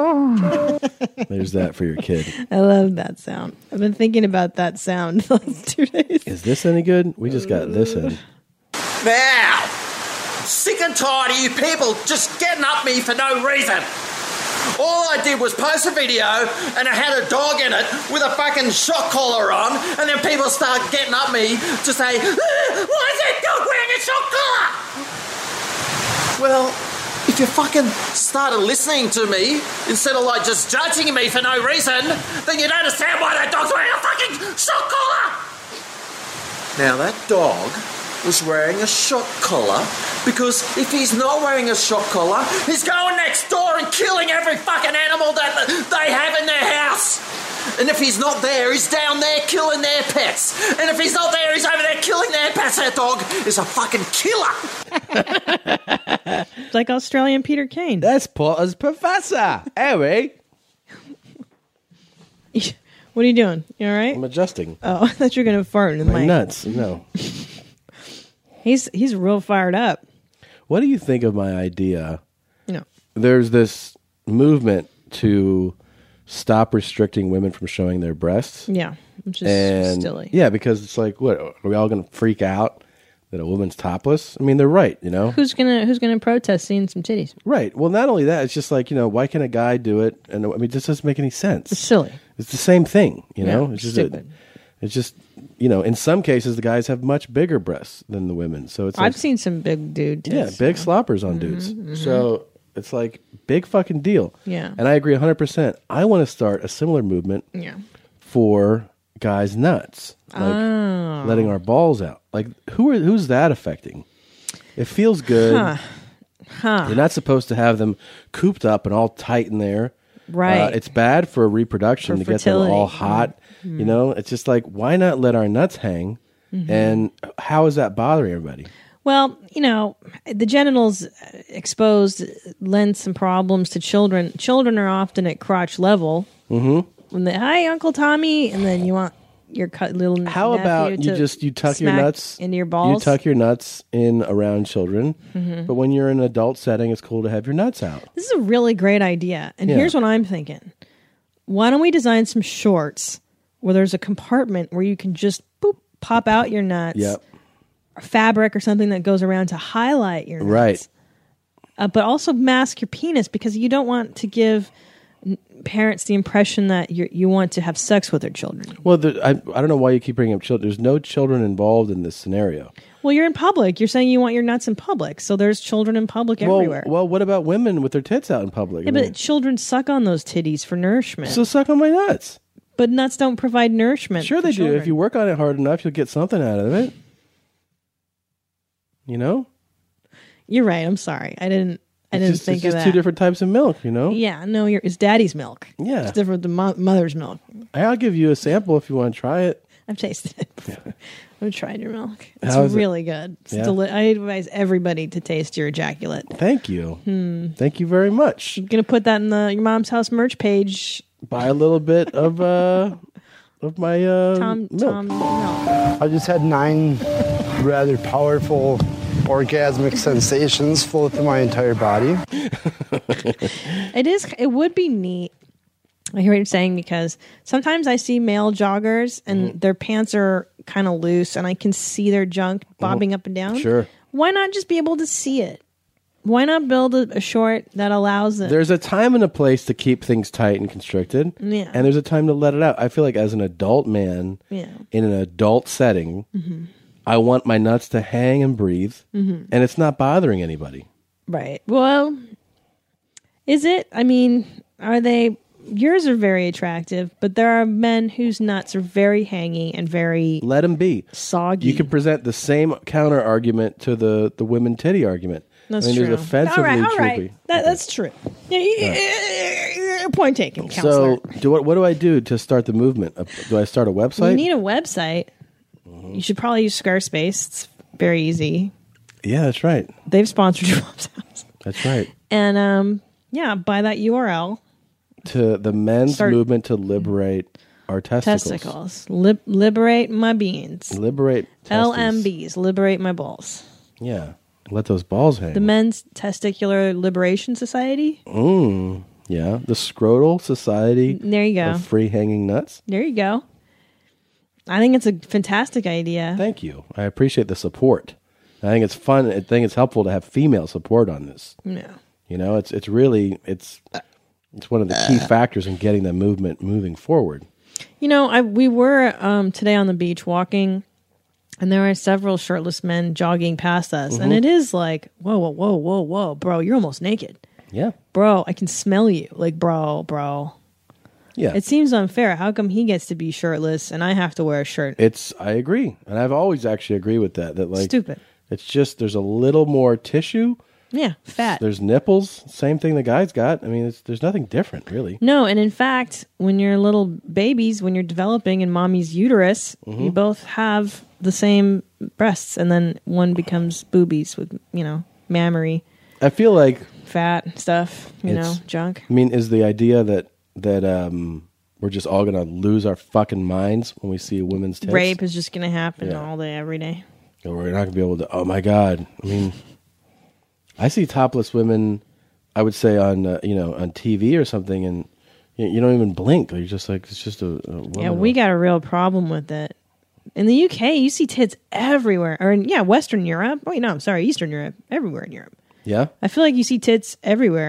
that for your kid.
I love that sound. I've been thinking about that sound the last 2 days.
Is this any good? We just got this in.
Now, sick and tired of you people just getting up me for no reason. All I did was post a video and it had a dog in it with a fucking shock collar on, and then people start getting up me to say, why is that dog wearing a shock collar? Well, if you fucking started listening to me instead of like just judging me for no reason, then you'd understand why that dog's wearing a fucking shock collar. Now that dog was wearing a shock collar because if he's not wearing a shock collar, he's going next door and killing every fucking animal that they have in their house. And if he's not there, he's down there killing their pets. And if he's not there, he's over there killing their pets. That dog is a fucking killer.
It's like Australian Peter Kane.
That's Potter's professor. Harry.
What are you doing? You all right?
I'm adjusting.
Oh, I thought you were going to fart in the
My
mic.
nuts. No.
He's real fired up.
What do you think of my idea?
No.
There's this movement to stop restricting women from showing their breasts.
Yeah, which is silly.
Yeah, because it's like, what, are we all going to freak out that a woman's topless? I mean, they're right, you know?
Who's gonna protest seeing some titties?
Right. Well, not only that, it's just like, why can't a guy do it? And I mean, this doesn't make any sense.
It's silly.
It's the same thing, you
Yeah,
know. It's just in some cases the guys have much bigger breasts than the women. So it's
I've seen some big dude tits.
yeah, big sloppers on dudes. So it's like big fucking deal.
Yeah.
And I agree 100%. I want to start a similar movement
Yeah.
for guys' nuts, like letting our balls out. Like who's that affecting? It feels good. You're not supposed to have them cooped up and all tight in there.
Right.
It's bad for reproduction
For
to get them
fertility.
all hot. You know, it's just like, why not let our nuts hang? And how is that bothering everybody?
Well, the genitals exposed lend some problems to children. Children are often at crotch level. When they, hi, Uncle Tommy, and then you want your little.
How about you tuck your
smack
nuts
into your balls?
You tuck your nuts in around children, but when you're in an adult setting, it's cool to have your nuts out.
This is a really great idea, and
Yeah.
here's what I'm thinking: why don't we design some shorts where there's a compartment where you can just pop out your nuts?
Yep.
Or fabric or something that goes around to highlight your nuts.
Right.
But also mask your penis because you don't want to give parents the impression that you want to have sex with their children.
Well, I don't know why you keep bringing up children. There's no children involved in this scenario.
Well, you're in public. You're saying you want your nuts in public, so there's children in public everywhere.
Well, what about women with their tits out in public?
Yeah, but children suck on those titties for nourishment.
So suck on my nuts.
But nuts don't provide nourishment.
Sure
for
they do.
children.
If you work on it hard enough, you'll get something out of it. You know?
You're right. I'm sorry. I didn't think
it's
of
just
that.
two different types of milk, you know?
Yeah, no, it's daddy's milk.
Yeah.
It's different than mother's milk.
I'll give you a sample if you want to try it.
I've tasted it before. I've tried your milk. It's
How is it?
really good. It's
Yeah?
I advise everybody to taste your ejaculate.
Thank you. Thank you very much.
I'm going to put that in your mom's house merch page.
Buy a little bit of my
Tom
milk.
milk.
I just had 9 rather powerful orgasmic sensations flow through my entire body.
It would be neat. I hear what you're saying because sometimes I see male joggers and their pants are kind of loose and I can see their junk bobbing up and down.
Sure.
Why not just be able to see it? Why not build a short that allows it?
There's a time and a place to keep things tight and constricted.
Yeah.
And there's a time to let it out. I feel like as an adult man
Yeah.
in an adult setting, I want my nuts to hang and breathe, and it's not bothering anybody.
Right. Well, is it? I mean, are they? Yours are very attractive, but there are men whose nuts are very hangy and very
Let them be.
soggy.
You can present the same counter argument to the women titty argument.
That's
I mean,
true.
There's offensively
all right.
troopy.
That's true. Yeah, point taken, counselor.
So, what do I do to start the movement? Do I start a website?
You need a website. You should probably use Squarespace. It's very easy.
Yeah, that's right.
They've sponsored your mom's house.
That's right.
And buy that URL.
To the men's
Start-
movement to liberate our testicles.
Liberate my beans.
Liberate testes.
LMBs. Liberate my balls.
Yeah. Let those balls hang.
The Men's Testicular Liberation Society.
Yeah. The Scrotal Society
There you go.
of Free Hanging Nuts.
There you go. I think it's a fantastic idea.
Thank you. I appreciate the support. I think it's fun. I think it's helpful to have female support on this.
Yeah.
You know, it's really one of the key factors in getting the movement moving forward.
You know, we were today on the beach walking, and there are several shirtless men jogging past us, and it is like, whoa, bro, you're almost naked.
Yeah.
Bro, I can smell you. Like, bro.
Yeah.
It seems unfair. How come he gets to be shirtless and I have to wear a shirt?
I agree. And I've always actually agreed with that. That like
Stupid.
It's just there's a little more tissue.
Yeah, fat.
There's nipples. Same thing the guy's got. I mean, there's nothing different, really.
No, and in fact, when you're little babies, when you're developing in mommy's uterus, you both have the same breasts, and then one becomes boobies with, mammary,
I feel like
fat stuff, junk.
I mean, is the idea that we're just all gonna lose our fucking minds when we see a women's tits?
Rape is just going to happen
Yeah.
all day, every day.
Or we're not gonna be able to. Oh my god! I mean, I see topless women. I would say on on TV or something, and you don't even blink. You're just like it's just a woman.
Yeah, we got a real problem with it. In the UK, you see tits everywhere. Or in, Western Europe. Wait, no, I'm sorry, Eastern Europe. Everywhere in Europe.
Yeah.
I feel like you see tits everywhere.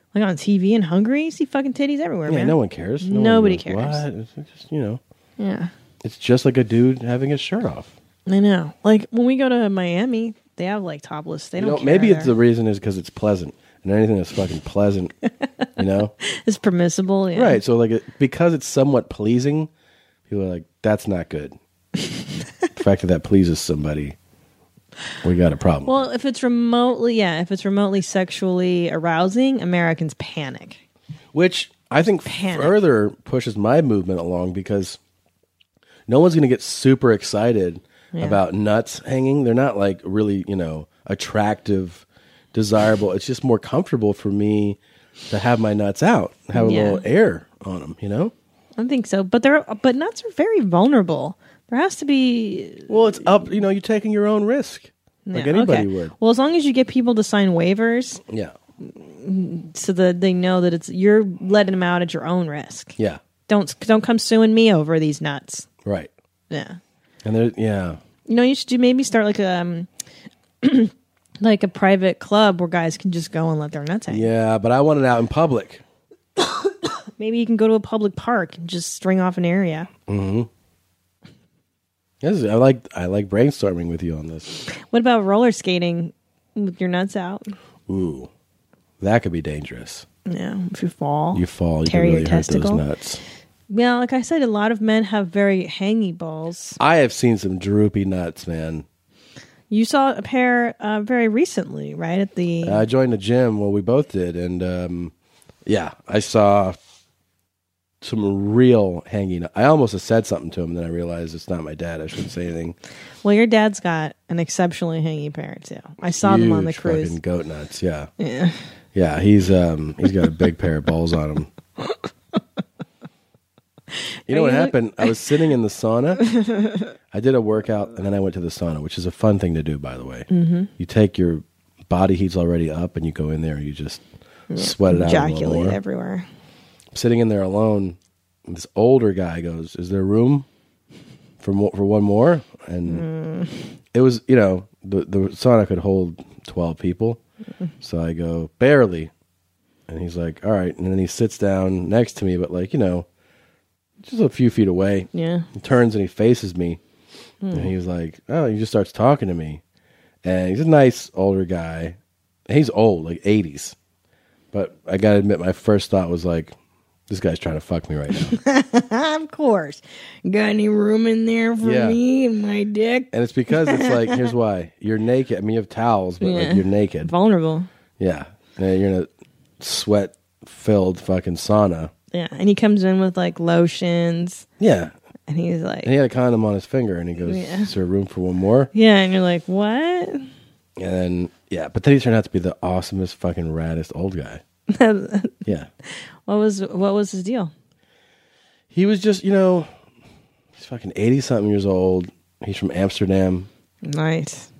Like on TV in Hungary, you see fucking titties everywhere,
Yeah,
man.
no one cares.
Nobody
goes,
cares.
What? It's just,
Yeah.
it's just like a dude having his shirt off.
I know. Like when we go to Miami, they have like topless. They don't care
maybe it's
there.
the reason is because it's pleasant, and anything that's fucking pleasant,
It's permissible, yeah.
right? So like because it's somewhat pleasing, people are like, that's not good. The fact that pleases somebody, we got a problem.
Well, if it's remotely sexually arousing, Americans panic.
Which I think further pushes my movement along because no one's going to get super excited about nuts hanging. They're not like really, attractive, desirable. It's just more comfortable for me to have my nuts out, have a little air on them,
I think so, but nuts are very vulnerable. There has to be.
Well, it's up. You're taking your own risk, like anybody would.
Well, as long as you get people to sign waivers,
Yeah,
so that they know that you're letting them out at your own risk.
yeah,
Don't come suing me over these nuts.
right.
Yeah,
And there, yeah,
you should maybe start like a like a private club where guys can just go and let their nuts hang.
yeah. But I want it out in public.
Maybe you can go to a public park and just string off an area.
Mm-hmm. Yes, I like brainstorming with you on this.
What about roller skating with your nuts out?
Ooh, that could be dangerous.
Yeah, if you fall,
You fall, you
tear
can
your
really hurt those
testicle.
nuts.
Yeah, like I said, a lot of men have very hangy balls.
I have seen some droopy nuts, man.
You saw a pair very recently, right? At the
I joined the gym. Well, we both did, and I saw some real hanging. I almost have said something to him, then I realized it's not my dad. I shouldn't say anything.
well, your dad's got an exceptionally hangy pair too. I saw them on the
Huge
cruise.
fucking goat nuts. Yeah,
Yeah.
yeah. He's got a big pair of balls on him. You know what happened? I was sitting in the sauna. I did a workout, and then I went to the sauna, which is a fun thing to do, by the way.
Mhm.
You take your body heat's already up, and you go in there, and you just sweat it out a little
Ejaculate
more.
everywhere.
Sitting in there alone, and this older guy goes, "Is there room for one more?" And it was, the sauna could hold 12 people, so I go, "Barely," and he's like, "All right," and then he sits down next to me, but just a few feet away.
Yeah.
He turns and he faces me, and he was like, "Oh," he just starts talking to me, and he's a nice older guy. He's old, like 80s, but I gotta admit, my first thought was like, this guy's trying to fuck me right now.
Of course. Got any room in there for
Yeah.
me and my dick?
And it's because it's like, here's why. You're naked. I mean, you have towels, but
Yeah.
you're naked.
Vulnerable.
Yeah. And you're in a sweat-filled fucking sauna.
Yeah, and he comes in with like lotions.
Yeah.
And he's like,
And he had a condom on his finger, and he goes,
Yeah.
"Is there room for one more?"
yeah, and you're like, what?
And then, but then he turned out to be the awesomest fucking raddest old guy. Yeah.
What was his deal?
He was just, he's fucking 80-something years old. He's from Amsterdam.
Nice.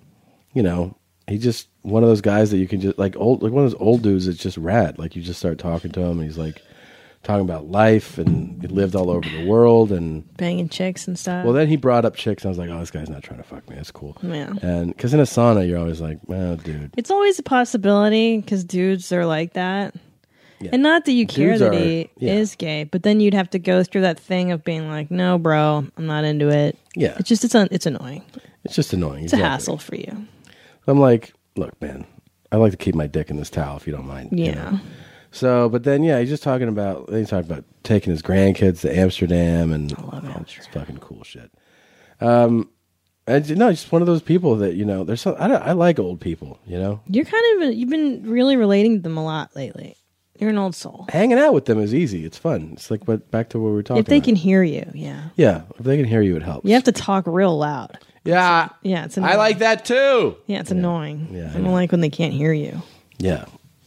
He's just one of those guys that you can just, one of those old dudes that's just rad. Like, you just start talking to him, and he's like talking about life, and he lived all over the world, and
Banging chicks and stuff.
well, then he brought up chicks, and I was like, oh, this guy's not trying to fuck me. That's cool.
Yeah.
And because in a sauna, you're always like, oh, dude.
It's always a possibility because dudes are like that. Yeah. And not that you care
Dudes
that
are-
he
yeah.
is gay, but then you'd have to go through that thing of being like, no, bro, I'm not into it.
Yeah.
It's annoying.
It's just annoying.
It's a hassle for you.
I'm like, look, man, I like to keep my dick in this towel if you don't mind.
Yeah.
So, but then, he's just talking about, taking his grandkids to Amsterdam, and it's fucking cool shit. And just one of those people that, there's some, I like old people,
You're you've been really relating to them a lot lately. You're an old soul.
Hanging out with them is easy. It's fun. It's like, back to what we were talking
If they
about.
can hear you, yeah.
Yeah, if they can hear you, it helps.
You have to talk real loud.
Yeah.
Yeah, it's
I
annoying.
like that too.
Yeah, it's annoying.
Yeah,
I don't like when they can't hear you.
Yeah.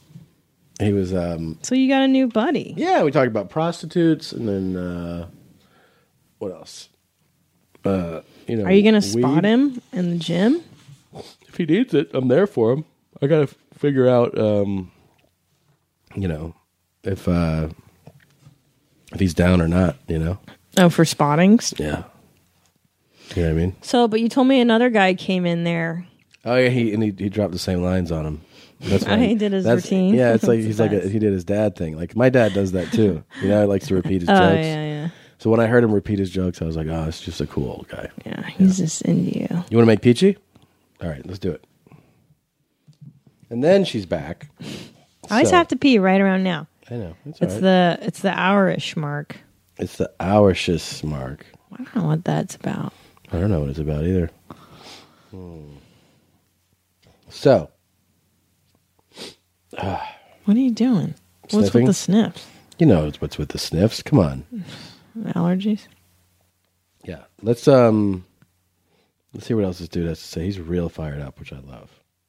He was,
So you got a new buddy.
yeah, we talked about prostitutes, and then, what else?
Are you going to spot him in the gym?
If he needs it, I'm there for him. I got to figure out, if he's down or not,
Oh, for spottings?
Yeah. You know what I mean?
So, but you told me another guy came in there.
Oh, yeah, he dropped the same lines on him. That's
Oh, he did his routine.
Yeah, it's like
That's
he's
the
like he did his dad thing. Like my dad does that too. You know, he likes to repeat his
Oh,
jokes.
yeah.
So when I heard him repeat his jokes, I was like, oh, it's just a cool old guy.
Yeah, he's just into you.
You want to make peachy? All right, let's do it. And then she's back.
I always
So-
have to pee right around now.
I know. It's
It's
all right.
the hour-ish mark.
It's the hour-ish mark.
I don't know what that's about.
I don't know what it's about either. So.
What are you doing? What's
Sniffing?
with the sniffs?
You know what's with the sniffs. Come on.
Allergies?
Yeah. Let's see what else this dude has to say. He's real fired up, which I love.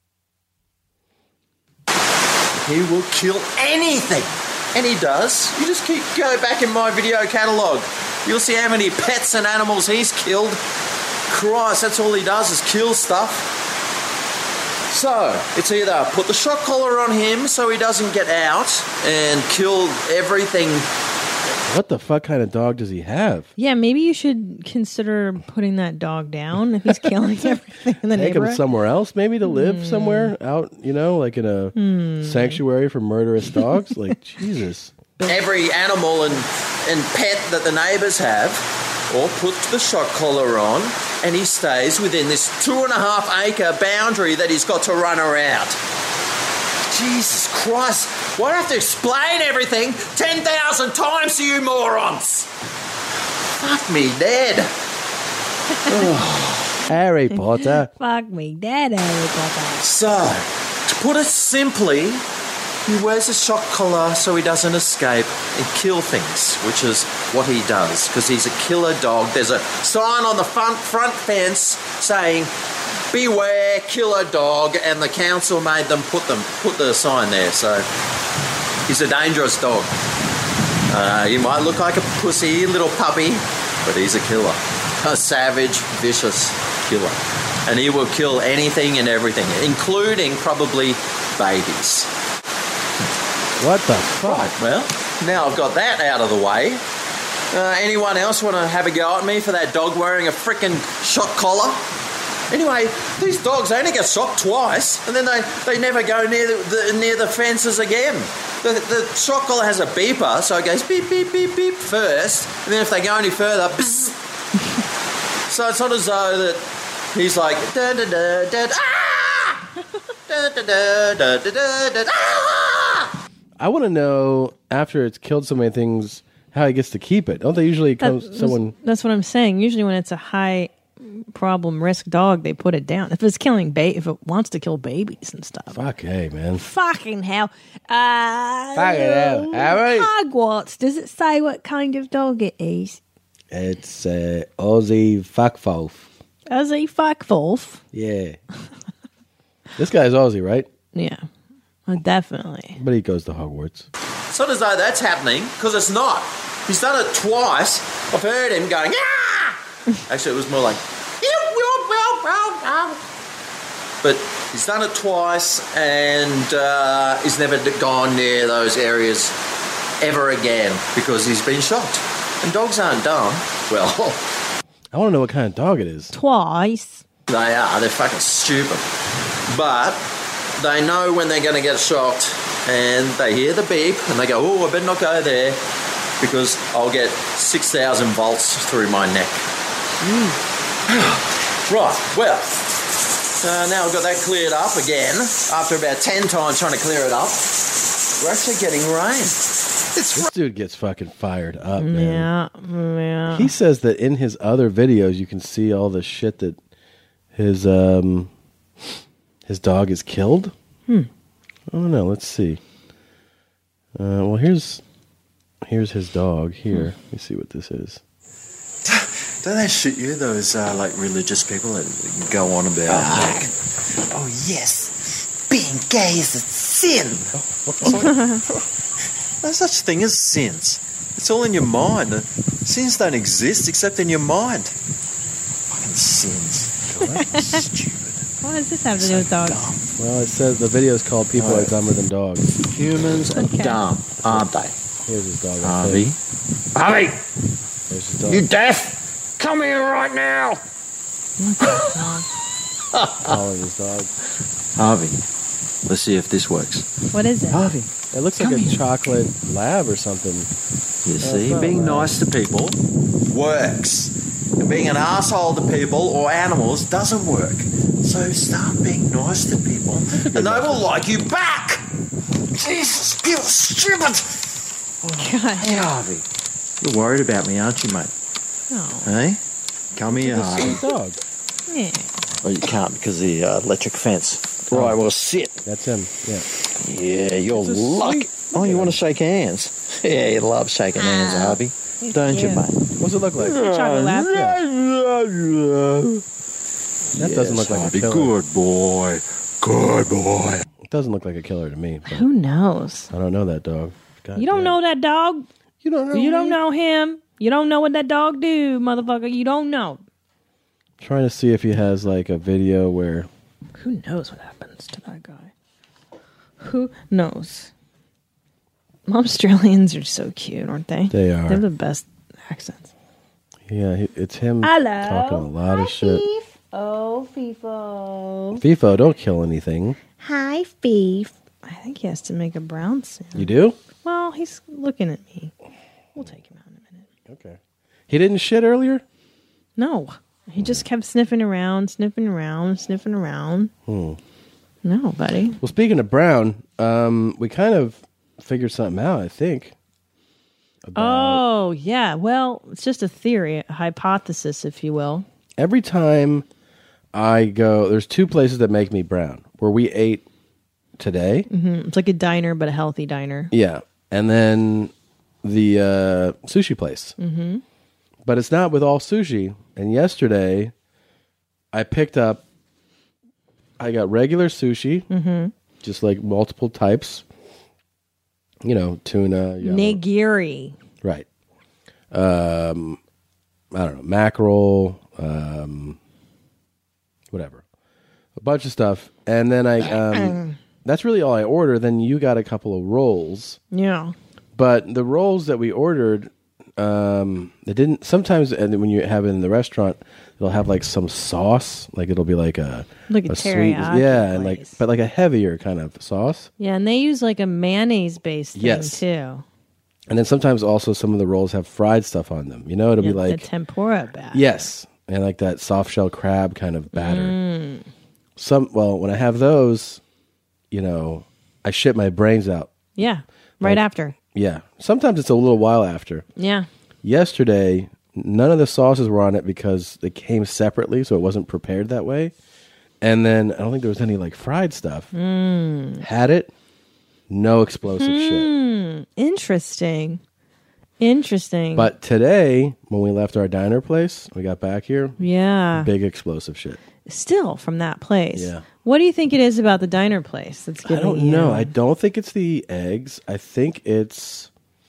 He will kill anything. And he does. You just go back in my video catalogue. You'll see how many pets and animals he's killed. Christ, that's all he does is kill stuff. So, it's either put the shock collar on him so he doesn't get out and kill everything.
What the fuck kind of dog does he have?
Yeah, maybe you should consider putting that dog down if he's killing everything in the
Take him
neighborhood.
somewhere else, maybe to live somewhere out, like in a sanctuary for murderous dogs. Like, Jesus.
Every animal and pet that the neighbours have, or put the shock collar on, and he stays within this 2.5 acre boundary that he's got to run around. Jesus Christ, why do I have to explain everything 10,000 times to you morons? Fuck me dead.
Harry Potter.
Fuck me, Dad, Harry Potter.
So, to put it simply, he wears a shock collar so he doesn't escape and kill things, which is what he does, because he's a killer dog. There's a sign on the front fence saying, "Beware, killer dog," and the council made them put the sign there. So he's a dangerous dog. He might look like a pussy little puppy, but he's a killer, a savage, vicious killer, and he will kill anything and everything, including probably babies.
What the fuck?
Right, well, now I've got that out of the way. Anyone else want to have a go at me for that dog wearing a frickin' shock collar? Anyway, these dogs only get shocked twice, and then they never go near the fences again. The shock collar has a beeper, so it goes beep, beep, beep, beep first, and then if they go any further, bzz. So it's not as though that he's like, da-da-da-da, ah! Da-da-da-da-da-da-da, ah!
I want to know, after it's killed so many things, how he gets to keep it. Don't they usually someone...
That's what I'm saying. Usually when it's a high problem risk dog, they put it down. If it's killing if it wants to kill babies and stuff.
Fuck, hey, man.
Fucking hell.
Fucking hell. Harry.
Hogwarts. Does it say what kind of dog it is?
It's Aussie Fuckwolf.
Aussie Fuckwolf?
Yeah. This guy's Aussie, right?
Yeah. Well, definitely.
But he goes to Hogwarts.
It's not as though that's happening, because it's not. He's done it twice. I've heard him going, ah! Actually, it was more like, but he's done it twice, and he's never gone near those areas ever again because he's been shocked. And dogs aren't dumb. Well,
I want to know what kind of dog it is.
Twice.
They are. They're fucking stupid. But they know when they're going to get shocked, and they hear the beep, and they go, oh, I better not go there, because I'll get 6,000 volts through my neck. Right, well, now I've got that cleared up again. After about 10 times trying to clear it up, we're actually getting rain.
This dude gets fucking fired up, man.
Yeah.
He says that in his other videos, you can see all the shit that his dog is killed. I don't know. Let's see. Well, here's his dog here. Let me see what this is.
Don't they shit you, those like religious people that go on about like, oh yes, being gay is a sin. No such thing as sins. It's all in your mind. Sins don't exist except in your mind. Fucking sins. Stupid.
What does this have to do with dogs?
Well, it says the video is called "People Are Dumber Than Dogs."
Humans are dumb, aren't they?
Here's his dog.
Harvey.
Harvey. There's his dog.
You deaf? Come here right now.
Calling his dog.
Harvey, Let's see if this works.
What is it?
Harvey,
It looks like a chocolate lab or something.
you see, being nice to people works. And being an asshole to people or animals doesn't work. So start being nice to people, and they will like you back. Jesus, you're stupid.
God.
Hey, Harvey, you're worried about me, aren't you, mate?
Oh.
Hey, come here, Harvey.
Dog.
Yeah.
Well, you can't because of the electric fence. Right, well, sit.
That's him. Yeah.
Yeah, you're lucky. Oh, you want to shake hands? Yeah, you love shaking hands, Harvey. Don't you,
cute.
mate?
What's it look like?
Chocolate lab.
That doesn't look like
Harvey,
a killer.
good boy. Good boy.
It doesn't look like a killer to me. But
Who knows?
I don't know that dog. God
You don't
damn.
know that dog.
You don't know.
You don't
me.
know him. You don't know what that dog do, motherfucker. You don't know.
Trying to see if he has like a video where.
Who knows what happens to that guy? Who knows? Australians are so cute, aren't they?
They are.
They have the best accents.
Yeah, it's him
Hello.
talking a lot of shit.
Oh, FIFO.
FIFO, don't kill anything.
Hi, Beef. I think he has to make a brown sound.
You do?
Well, he's looking at me. We'll take him out in a minute.
Okay. He didn't shit earlier?
No. He just kept sniffing around, sniffing around, sniffing around. No, buddy.
Well, speaking of brown, we kind of figured something out, I think.
Oh, yeah. Well, it's just a theory, a hypothesis, if you will.
Every time I go, there's two places that make me brown. Where we ate today.
Mm-hmm. It's like a diner, but a healthy diner.
Yeah. And then the sushi place.
Mm-hmm.
But it's not with all sushi. And yesterday, I got regular sushi,
Mm-hmm.
just like multiple types. You know, tuna.
Nigiri.
Right. I don't know, mackerel, whatever. A bunch of stuff. And then that's really all I order. Then you got a couple of rolls.
Yeah.
But the rolls that we ordered, they didn't. Sometimes, and when you have it in the restaurant, it'll have like some sauce, like it'll be like a sweet,
teriyaki
and but like a heavier kind of sauce.
Yeah, and they use like a mayonnaise-based thing,
Yes.
too.
And then sometimes also some of the rolls have fried stuff on them. You know, it'll be
Yeah,
like
the tempura batter.
yes, and like that soft shell crab kind of batter.
Mm.
When I have those, you know, I shit my brains out.
Yeah, right
Like-
after.
Yeah, sometimes it's a little while after.
Yeah.
Yesterday, none of the sauces were on it because they came separately, so it wasn't prepared that way. And then I don't think there was any like fried stuff.
Mm.
Had it, no explosive shit.
Interesting.
But today, when we left our diner place, we got back here.
Yeah.
Big explosive shit.
Still from that place.
Yeah.
What do you think it is about the diner place that's
I
giving
don't
you?
know. I don't think it's the eggs. I think it's.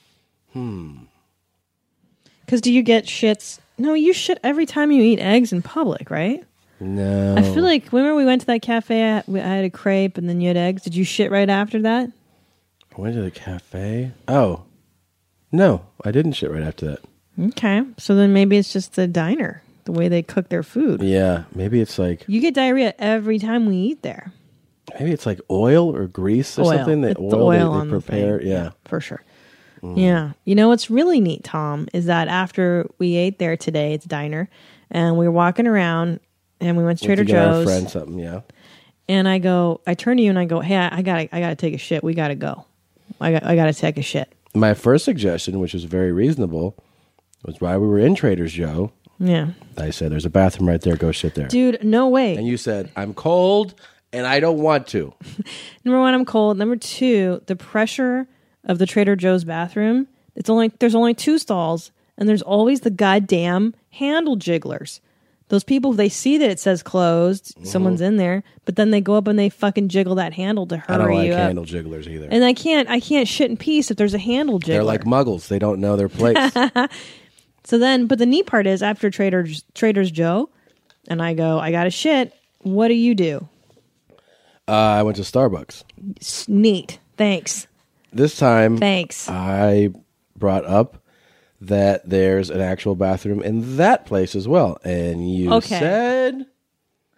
Because do you get shits? No, you shit every time you eat eggs in public, right?
No.
I feel like, remember we went to that cafe, I had a crepe and then you had eggs. Did you shit right after that?
I went to the cafe. Oh. No, I didn't shit right after that.
Okay. So then maybe it's just the diner, the way they cook their food.
Yeah, maybe it's like.
You get diarrhea every time we eat there.
Maybe it's like oil or grease or
Oil.
something.
It's
That
the
oil
oil
they
on the
prepare.
thing.
Yeah.
For sure. Yeah. You know what's really neat, Tom, is that after we ate there today, it's a diner, and we were walking around and we went to
Went
Trader
to get our
Joe's.
friend something, yeah.
And I turn to you and I go, hey, I gotta take a shit. We gotta go. I gotta take a shit.
My first suggestion, which was very reasonable, was while we were in Trader Joe.
Yeah.
I said, there's a bathroom right there. Go shit there.
Dude, no way.
And you said, I'm cold and I don't want to.
Number one, I'm cold. Number two, the pressure of the Trader Joe's bathroom, there's only 2 stalls, and there's always the goddamn handle jigglers. Those people, they see that it says closed, someone's in there, but then they go up and they fucking jiggle that handle to hurry
I don't like
you up.
handle jigglers either.
And I can't shit in peace if there's a handle jiggler.
They're like muggles. They don't know their place.
So then, but the neat part is after Trader's Joe, and I go, I got a shit. What do?
I went to Starbucks.
Neat. Thanks.
This time,
Thanks.
I brought up that there's an actual bathroom in that place as well. And you
Okay.
said...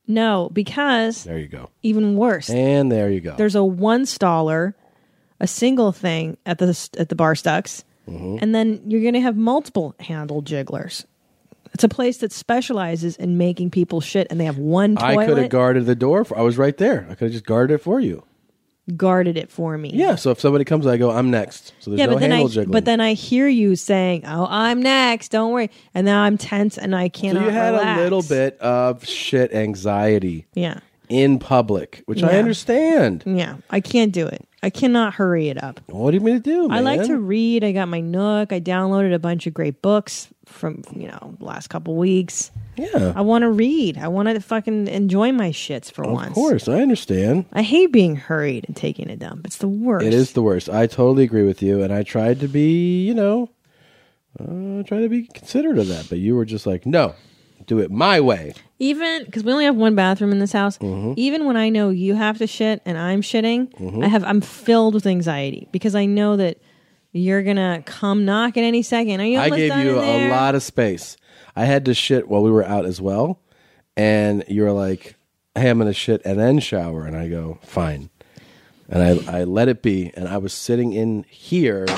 No, because
There you go.
even worse.
And there you go.
There's a one staller, a single thing at the bar stocks, and then you're going to have multiple handle jigglers. It's a place that specializes in making people shit, and they have one toilet.
I could have guarded the door. I was right there. I could have just guarded it for you.
Guarded it for me.
Yeah, so if somebody comes, I go, I'm next. So there's no handle jiggling.
But then I hear you saying, "Oh, I'm next. Don't worry." And now I'm tense and I cannot.
So you had
relax.
a little bit of shit anxiety.
Yeah.
In public, which I
Yeah.
understand.
Yeah, I can't do it. I cannot hurry it up.
What do you mean to do, man?
I like to read. I got my Nook. I downloaded a bunch of great books from, the last couple weeks.
Yeah.
I want to read. I want to fucking enjoy my shits for once.
Of course, I understand.
I hate being hurried and taking a dump. It's the worst.
It is the worst. I totally agree with you, and I tried to be, try to be considerate of that, but you were just like, no, do it my way.
Even because we only have one bathroom in this house,
Mm-hmm.
even when I know you have to shit and I'm shitting,
Mhm.
I'm filled with anxiety because I know that you're gonna come knock at any second. Are you
I
almost
gave
done
you
in there?
a lot of space. I had to shit while we were out as well, and you were like, hey, I'm going to shit and then shower, and I go, fine. And I let it be, and I was sitting in here.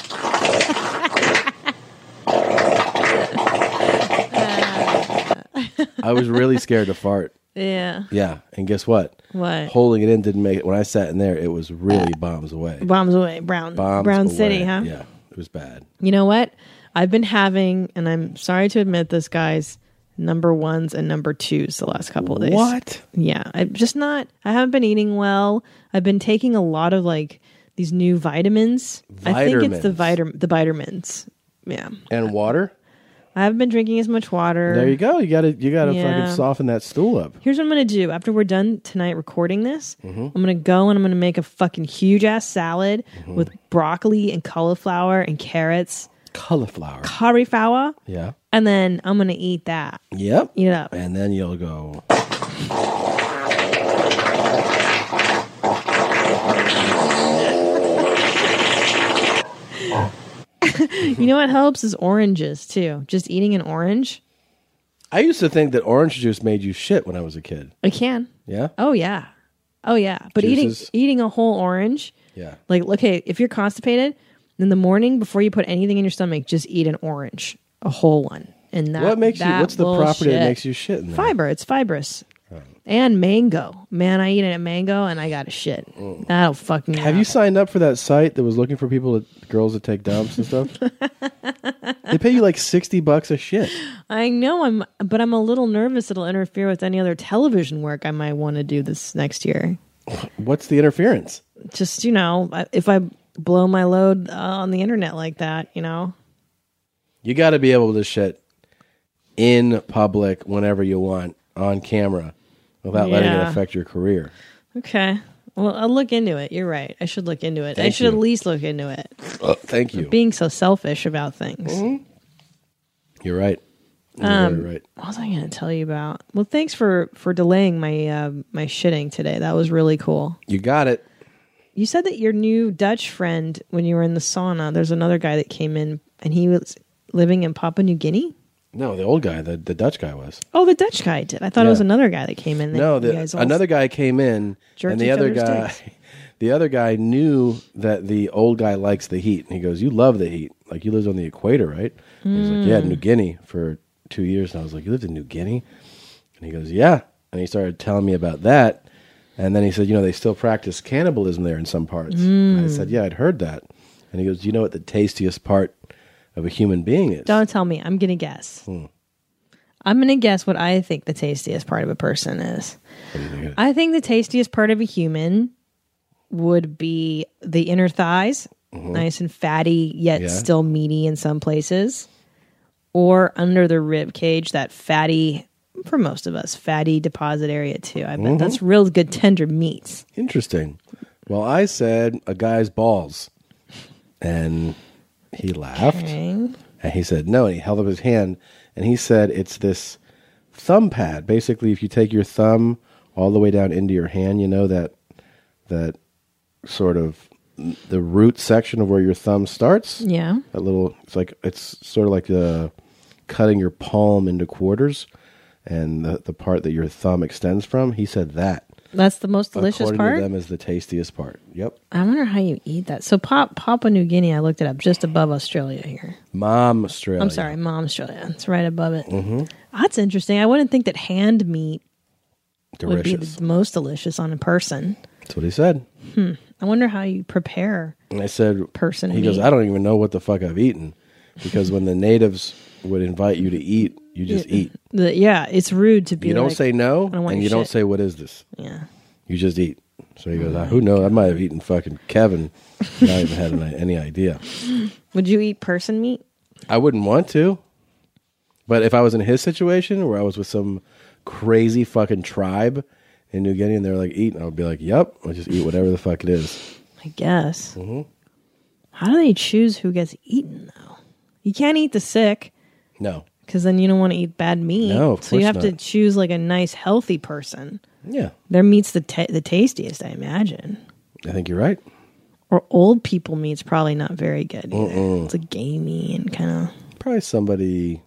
I was really scared to fart.
Yeah.
Yeah, and guess what?
What?
Holding it in didn't make it. When I sat in there, it was really bombs away.
Bombs away, Brown
Bombs
City,
away.
huh?
Yeah, it was bad.
You know what? I've been having, and I'm sorry to admit this, guys, number ones and number twos the last couple of days.
What?
Yeah, I'm just not. I haven't been eating well. I've been taking a lot of these new vitamins. I think it's the vitamins. Yeah,
And water?
I haven't been drinking as much water.
There you go. You gotta
Yeah.
fucking soften that stool up.
Here's what I'm gonna do after we're done tonight recording this.
Mhm.
I'm gonna go and I'm gonna make a fucking huge ass salad
Mm-hmm.
with broccoli and cauliflower and carrots.
Cauliflower.
Cauliflower.
Yeah.
And then I'm gonna eat that.
Yep.
Eat it up.
And then you'll go.
You know what helps is oranges too. Just eating an orange.
I used to think that orange juice made you shit when I was a kid.
It can.
Yeah?
Oh yeah. Oh yeah. But
Juices?
eating a whole orange.
Yeah.
Okay, if you're constipated, in the morning before you put anything in your stomach, just eat an orange, a whole one. And that,
What makes you?
that
What's the property that
bullshit.
makes you shit in there?
Fiber. It's fibrous. And mango. Man, I eat a mango and I got to shit. That'll fuck me
Have
up.
you signed up for that site that was looking for girls that take dumps and stuff? They pay you like $60 a shit.
I know but I'm a little nervous it'll interfere with any other television work I might want to do this next year.
What's the interference?
Just, if I blow my load on the internet like that,
You got to be able to shit in public whenever you want on camera without letting it
Yeah.
affect your career.
Okay. Well, I'll look into it. You're right. I should look into it. I
Thank
should
you.
at least look into it.
Thank you.
Being so selfish about things.
You're right. You're very right.
What was I going to tell you about? Well, thanks for delaying my my shitting today. That was really cool.
You got it.
You said that your new Dutch friend, when you were in the sauna, there's another guy that came in and he was living in Papua New Guinea.
No, the old guy, the Dutch guy was.
Oh, the Dutch guy did. I thought it was another guy that came in.
No,
You guys all
another guy came in,
jerked
and the
each
other
other's
guy,
dicks.
the other guy knew that the old guy likes the heat, and he goes, "You love the heat, like you lived on the equator, right?" And he's like, "Yeah, New Guinea for 2 years." And I was like, "You lived in New Guinea?" And he goes, "Yeah." And he started telling me about that, and then he said, "They still practice cannibalism there in some parts." And I said, "Yeah, I'd heard that." And he goes, "Do you know what the tastiest part of a human being is?"
Don't tell me. I'm going to guess. I'm going to guess what I think the tastiest part of a person is. I think the tastiest part of a human would be the inner thighs, nice and fatty, yet
Yeah.
still meaty in some places, or under the rib cage, that fatty, for most of us, fatty deposit area too. I bet that's real good tender meats.
Interesting. Well, I said a guy's balls, and he laughed.
Okay.
And he said no, and he held up his hand, and he said it's this thumb pad. Basically, if you take your thumb all the way down into your hand, that sort of the root section of where your thumb starts.
Yeah.
That little, it's sort of like cutting your palm into quarters. and the part that your thumb extends from, he said that.
That's the most delicious
according
part?
to them, is the tastiest part. Yep.
I wonder how you eat that. So Papua New Guinea, I looked it up, just above Australia here.
Mom Australia.
I'm sorry, Mom Australia. It's right above it.
Mm-hmm.
That's interesting. I wouldn't think that hand meat would be
Delicious.
the most delicious on a person.
That's what he said.
I wonder how you prepare.
And I said,
person
he goes,
meat.
I don't even know what the fuck I've eaten. Because when the natives would invite you to eat, you just eat.
Yeah, it's rude to be
You don't
like,
say no,
I don't want
and
your
you don't
shit.
say, what is this?
Yeah.
You just eat. So he goes, who knows? I might have eaten fucking Kevin. Not even had any idea.
Would you eat person meat?
I wouldn't want to. But if I was in his situation where I was with some crazy fucking tribe in New Guinea and they're like, eat, I would be like, yep, I'll just eat whatever the fuck it is.
I guess.
Mm-hmm.
How do they choose who gets eaten, though? You can't eat the sick.
No.
Because then you don't want to eat bad meat.
No, of
so you
course
have to
not.
choose like a nice, healthy person.
Yeah.
Their meat's the tastiest, I imagine.
I think you're right.
Or old people meat's probably not very good either.
Mm-mm.
It's like gamey and kind of...
Probably somebody,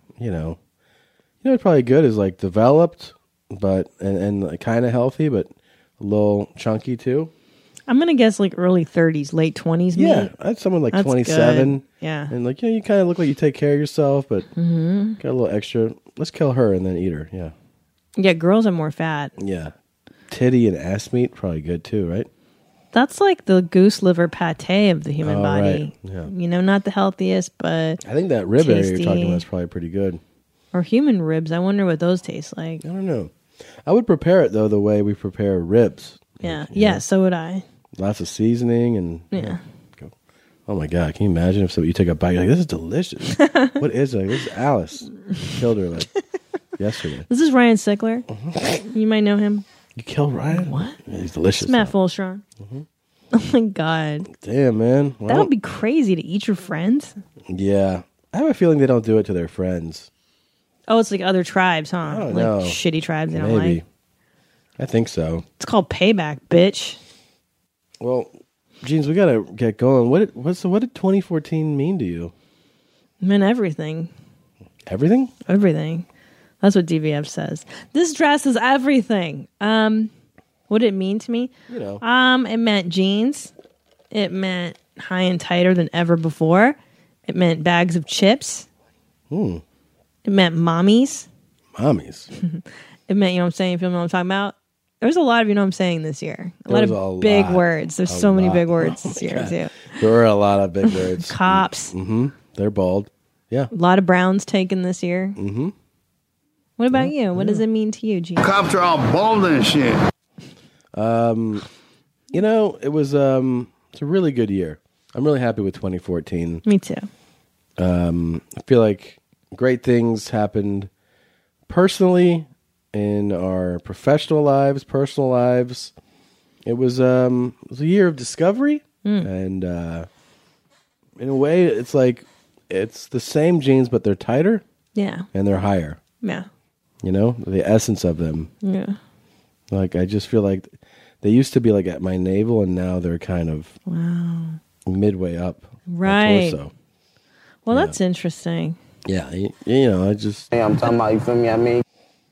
what's probably good is like developed, but and kind of healthy, but a little chunky too.
I'm going to guess like early 30s, late 20s meat.
Yeah, I had someone like
That's
27.
good. Yeah.
And like, you kind of look like you take care of yourself, but
Mhm.
got a little extra. Let's kill her and then eat her. Yeah.
Yeah, girls are more fat.
Yeah. Titty and ass meat, probably good too, right?
That's like the goose liver pate of the human
Oh,
body.
right. Yeah.
You know, not the healthiest, but
I think that rib area you're talking
tasty.
about is probably pretty good.
Or human ribs. I wonder what those taste like.
I don't know. I would prepare it though the way we prepare ribs.
Yeah. Yeah, so would I.
Lots of seasoning and
Yeah.
go. Oh my god! Can you imagine if you take a bite? You're like, this is delicious. What is it? This is Alice. Killed her like yesterday.
This is Ryan Sickler.
Mm-hmm.
You might know him.
You killed Ryan?
What?
Yeah, he's delicious.
It's Matt Fulstrom. Oh my god.
Damn, man.
That would be crazy to eat your friends.
Yeah, I have a feeling they don't do it to their friends.
Oh, it's like other tribes, huh?
I don't
like
know.
shitty tribes they don't
Maybe.
like.
I think so.
It's called payback, bitch.
Well, Jeans, we gotta get going. What did 2014 mean to you?
It meant everything.
Everything?
Everything. That's what DVF says. This dress is everything. What did it mean to me?
You know.
It meant jeans. It meant high and tighter than ever before. It meant bags of chips.
Hmm.
It meant mommies.
Mommies.
It meant, you know what I'm saying? If you know what I'm talking about. There's a lot of, you know what I'm saying, this year. A lot
There was
of
a
big
lot.
words. There's
A
so many
lot.
big words
Oh
this
my
year,
God.
too.
There were a lot of big words.
Cops.
Mm-hmm. They're bald. Yeah.
A lot of Browns taken this year.
Mm-hmm.
What about you? What does it mean to you, Gene?
Cops are all bald and shit.
It was it's a really good year. I'm really happy with 2014.
Me too.
I feel like great things happened personally in our professional lives, personal lives. It was a year of discovery, and in a way, it's like it's the same jeans, but they're tighter
Yeah.
and they're higher.
Yeah.
You know, the essence of them.
Yeah.
Like I just feel like they used to be like at my navel, and now they're kind of midway up
Right.
my torso.
Well, that's interesting.
Yeah, I just.
Hey, I'm talking about, you feel me? I mean,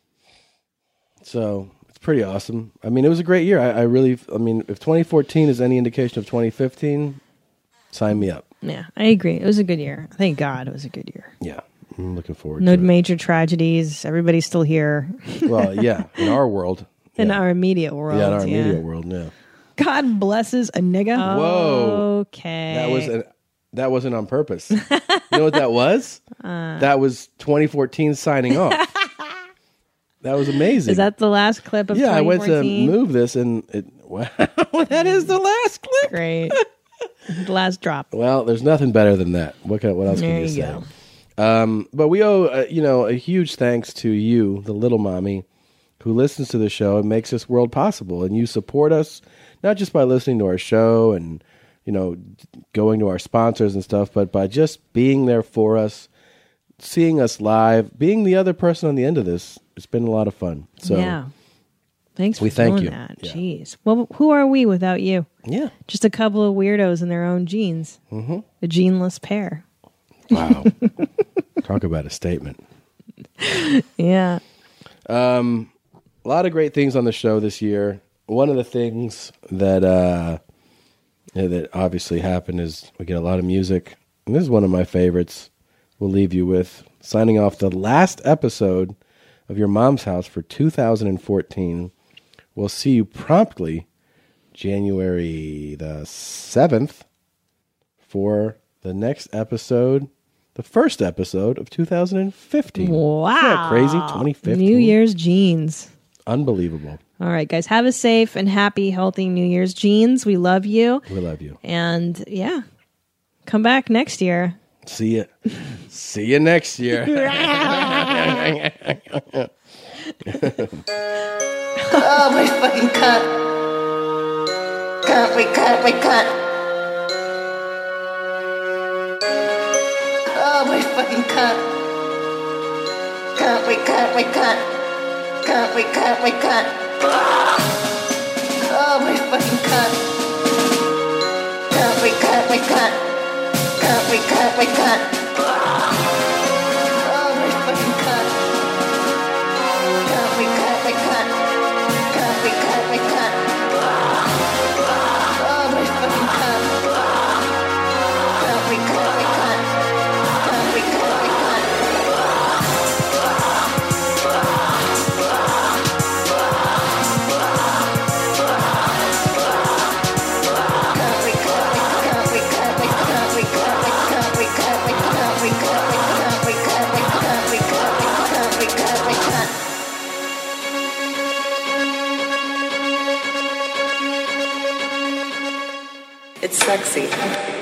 So it's pretty awesome. I mean, it was a great year. I mean, if 2014 is any indication of 2015, sign me up.
Yeah, I agree. It was a good year. Thank God it was a good year.
Yeah, I'm looking forward
No
to
major tragedies. Everybody's still here.
it. Well, yeah, in our world.
In our immediate world.
Yeah, in our immediate world, yeah.
God blesses a nigga.
Whoa.
Okay.
That wasn't on purpose. You know what that was? That was 2014 signing off. That was amazing.
Is that the last clip of
Yeah, I went to
2014?
move this, and wow, that is the last clip.
Great. The last drop.
Well, there's nothing better than that. What else
There
can you
you
say?
go.
But we owe a huge thanks to you, the little mommy, who listens to the show and makes this world possible. And you support us not just by listening to our show and going to our sponsors and stuff, but by just being there for us, seeing us live, being the other person on the end of this. It's been a lot of fun. So
yeah. Thanks for
we thank
doing
you.
that.
Yeah.
Jeez. Well, who are we without you?
Yeah.
Just a couple of weirdos in their own jeans.
Mm-hmm.
A jeanless pair.
Wow. Talk about a statement.
Yeah.
A lot of great things on the show this year. One of the things that that obviously happened is we get a lot of music. And this is one of my favorites. We'll leave you with signing off the last episode of Your Mom's House for 2014. We'll see you promptly January the 7th for the next episode, the first episode of 2015.
Wow.
Isn't that crazy? 2015.
New Year's jeans.
Unbelievable.
All right, guys, have a safe and happy, healthy New Year's jeans. We love you.
We love you.
And yeah, come back next year.
See ya. See you next year.
Oh, my fucking cunt. Cunt, my cunt. Oh, my fucking cunt. Cunt, my cunt. Cunt, my cunt. Oh, my fucking cunt. Cunt, my cunt. Cunt, my cunt. Oh, my fucking cunt. Cunt, my cunt. Cunt, my cunt. Oh, my fucking cunt. Cunt, my cunt. Cunt, my cunt.
It's sexy.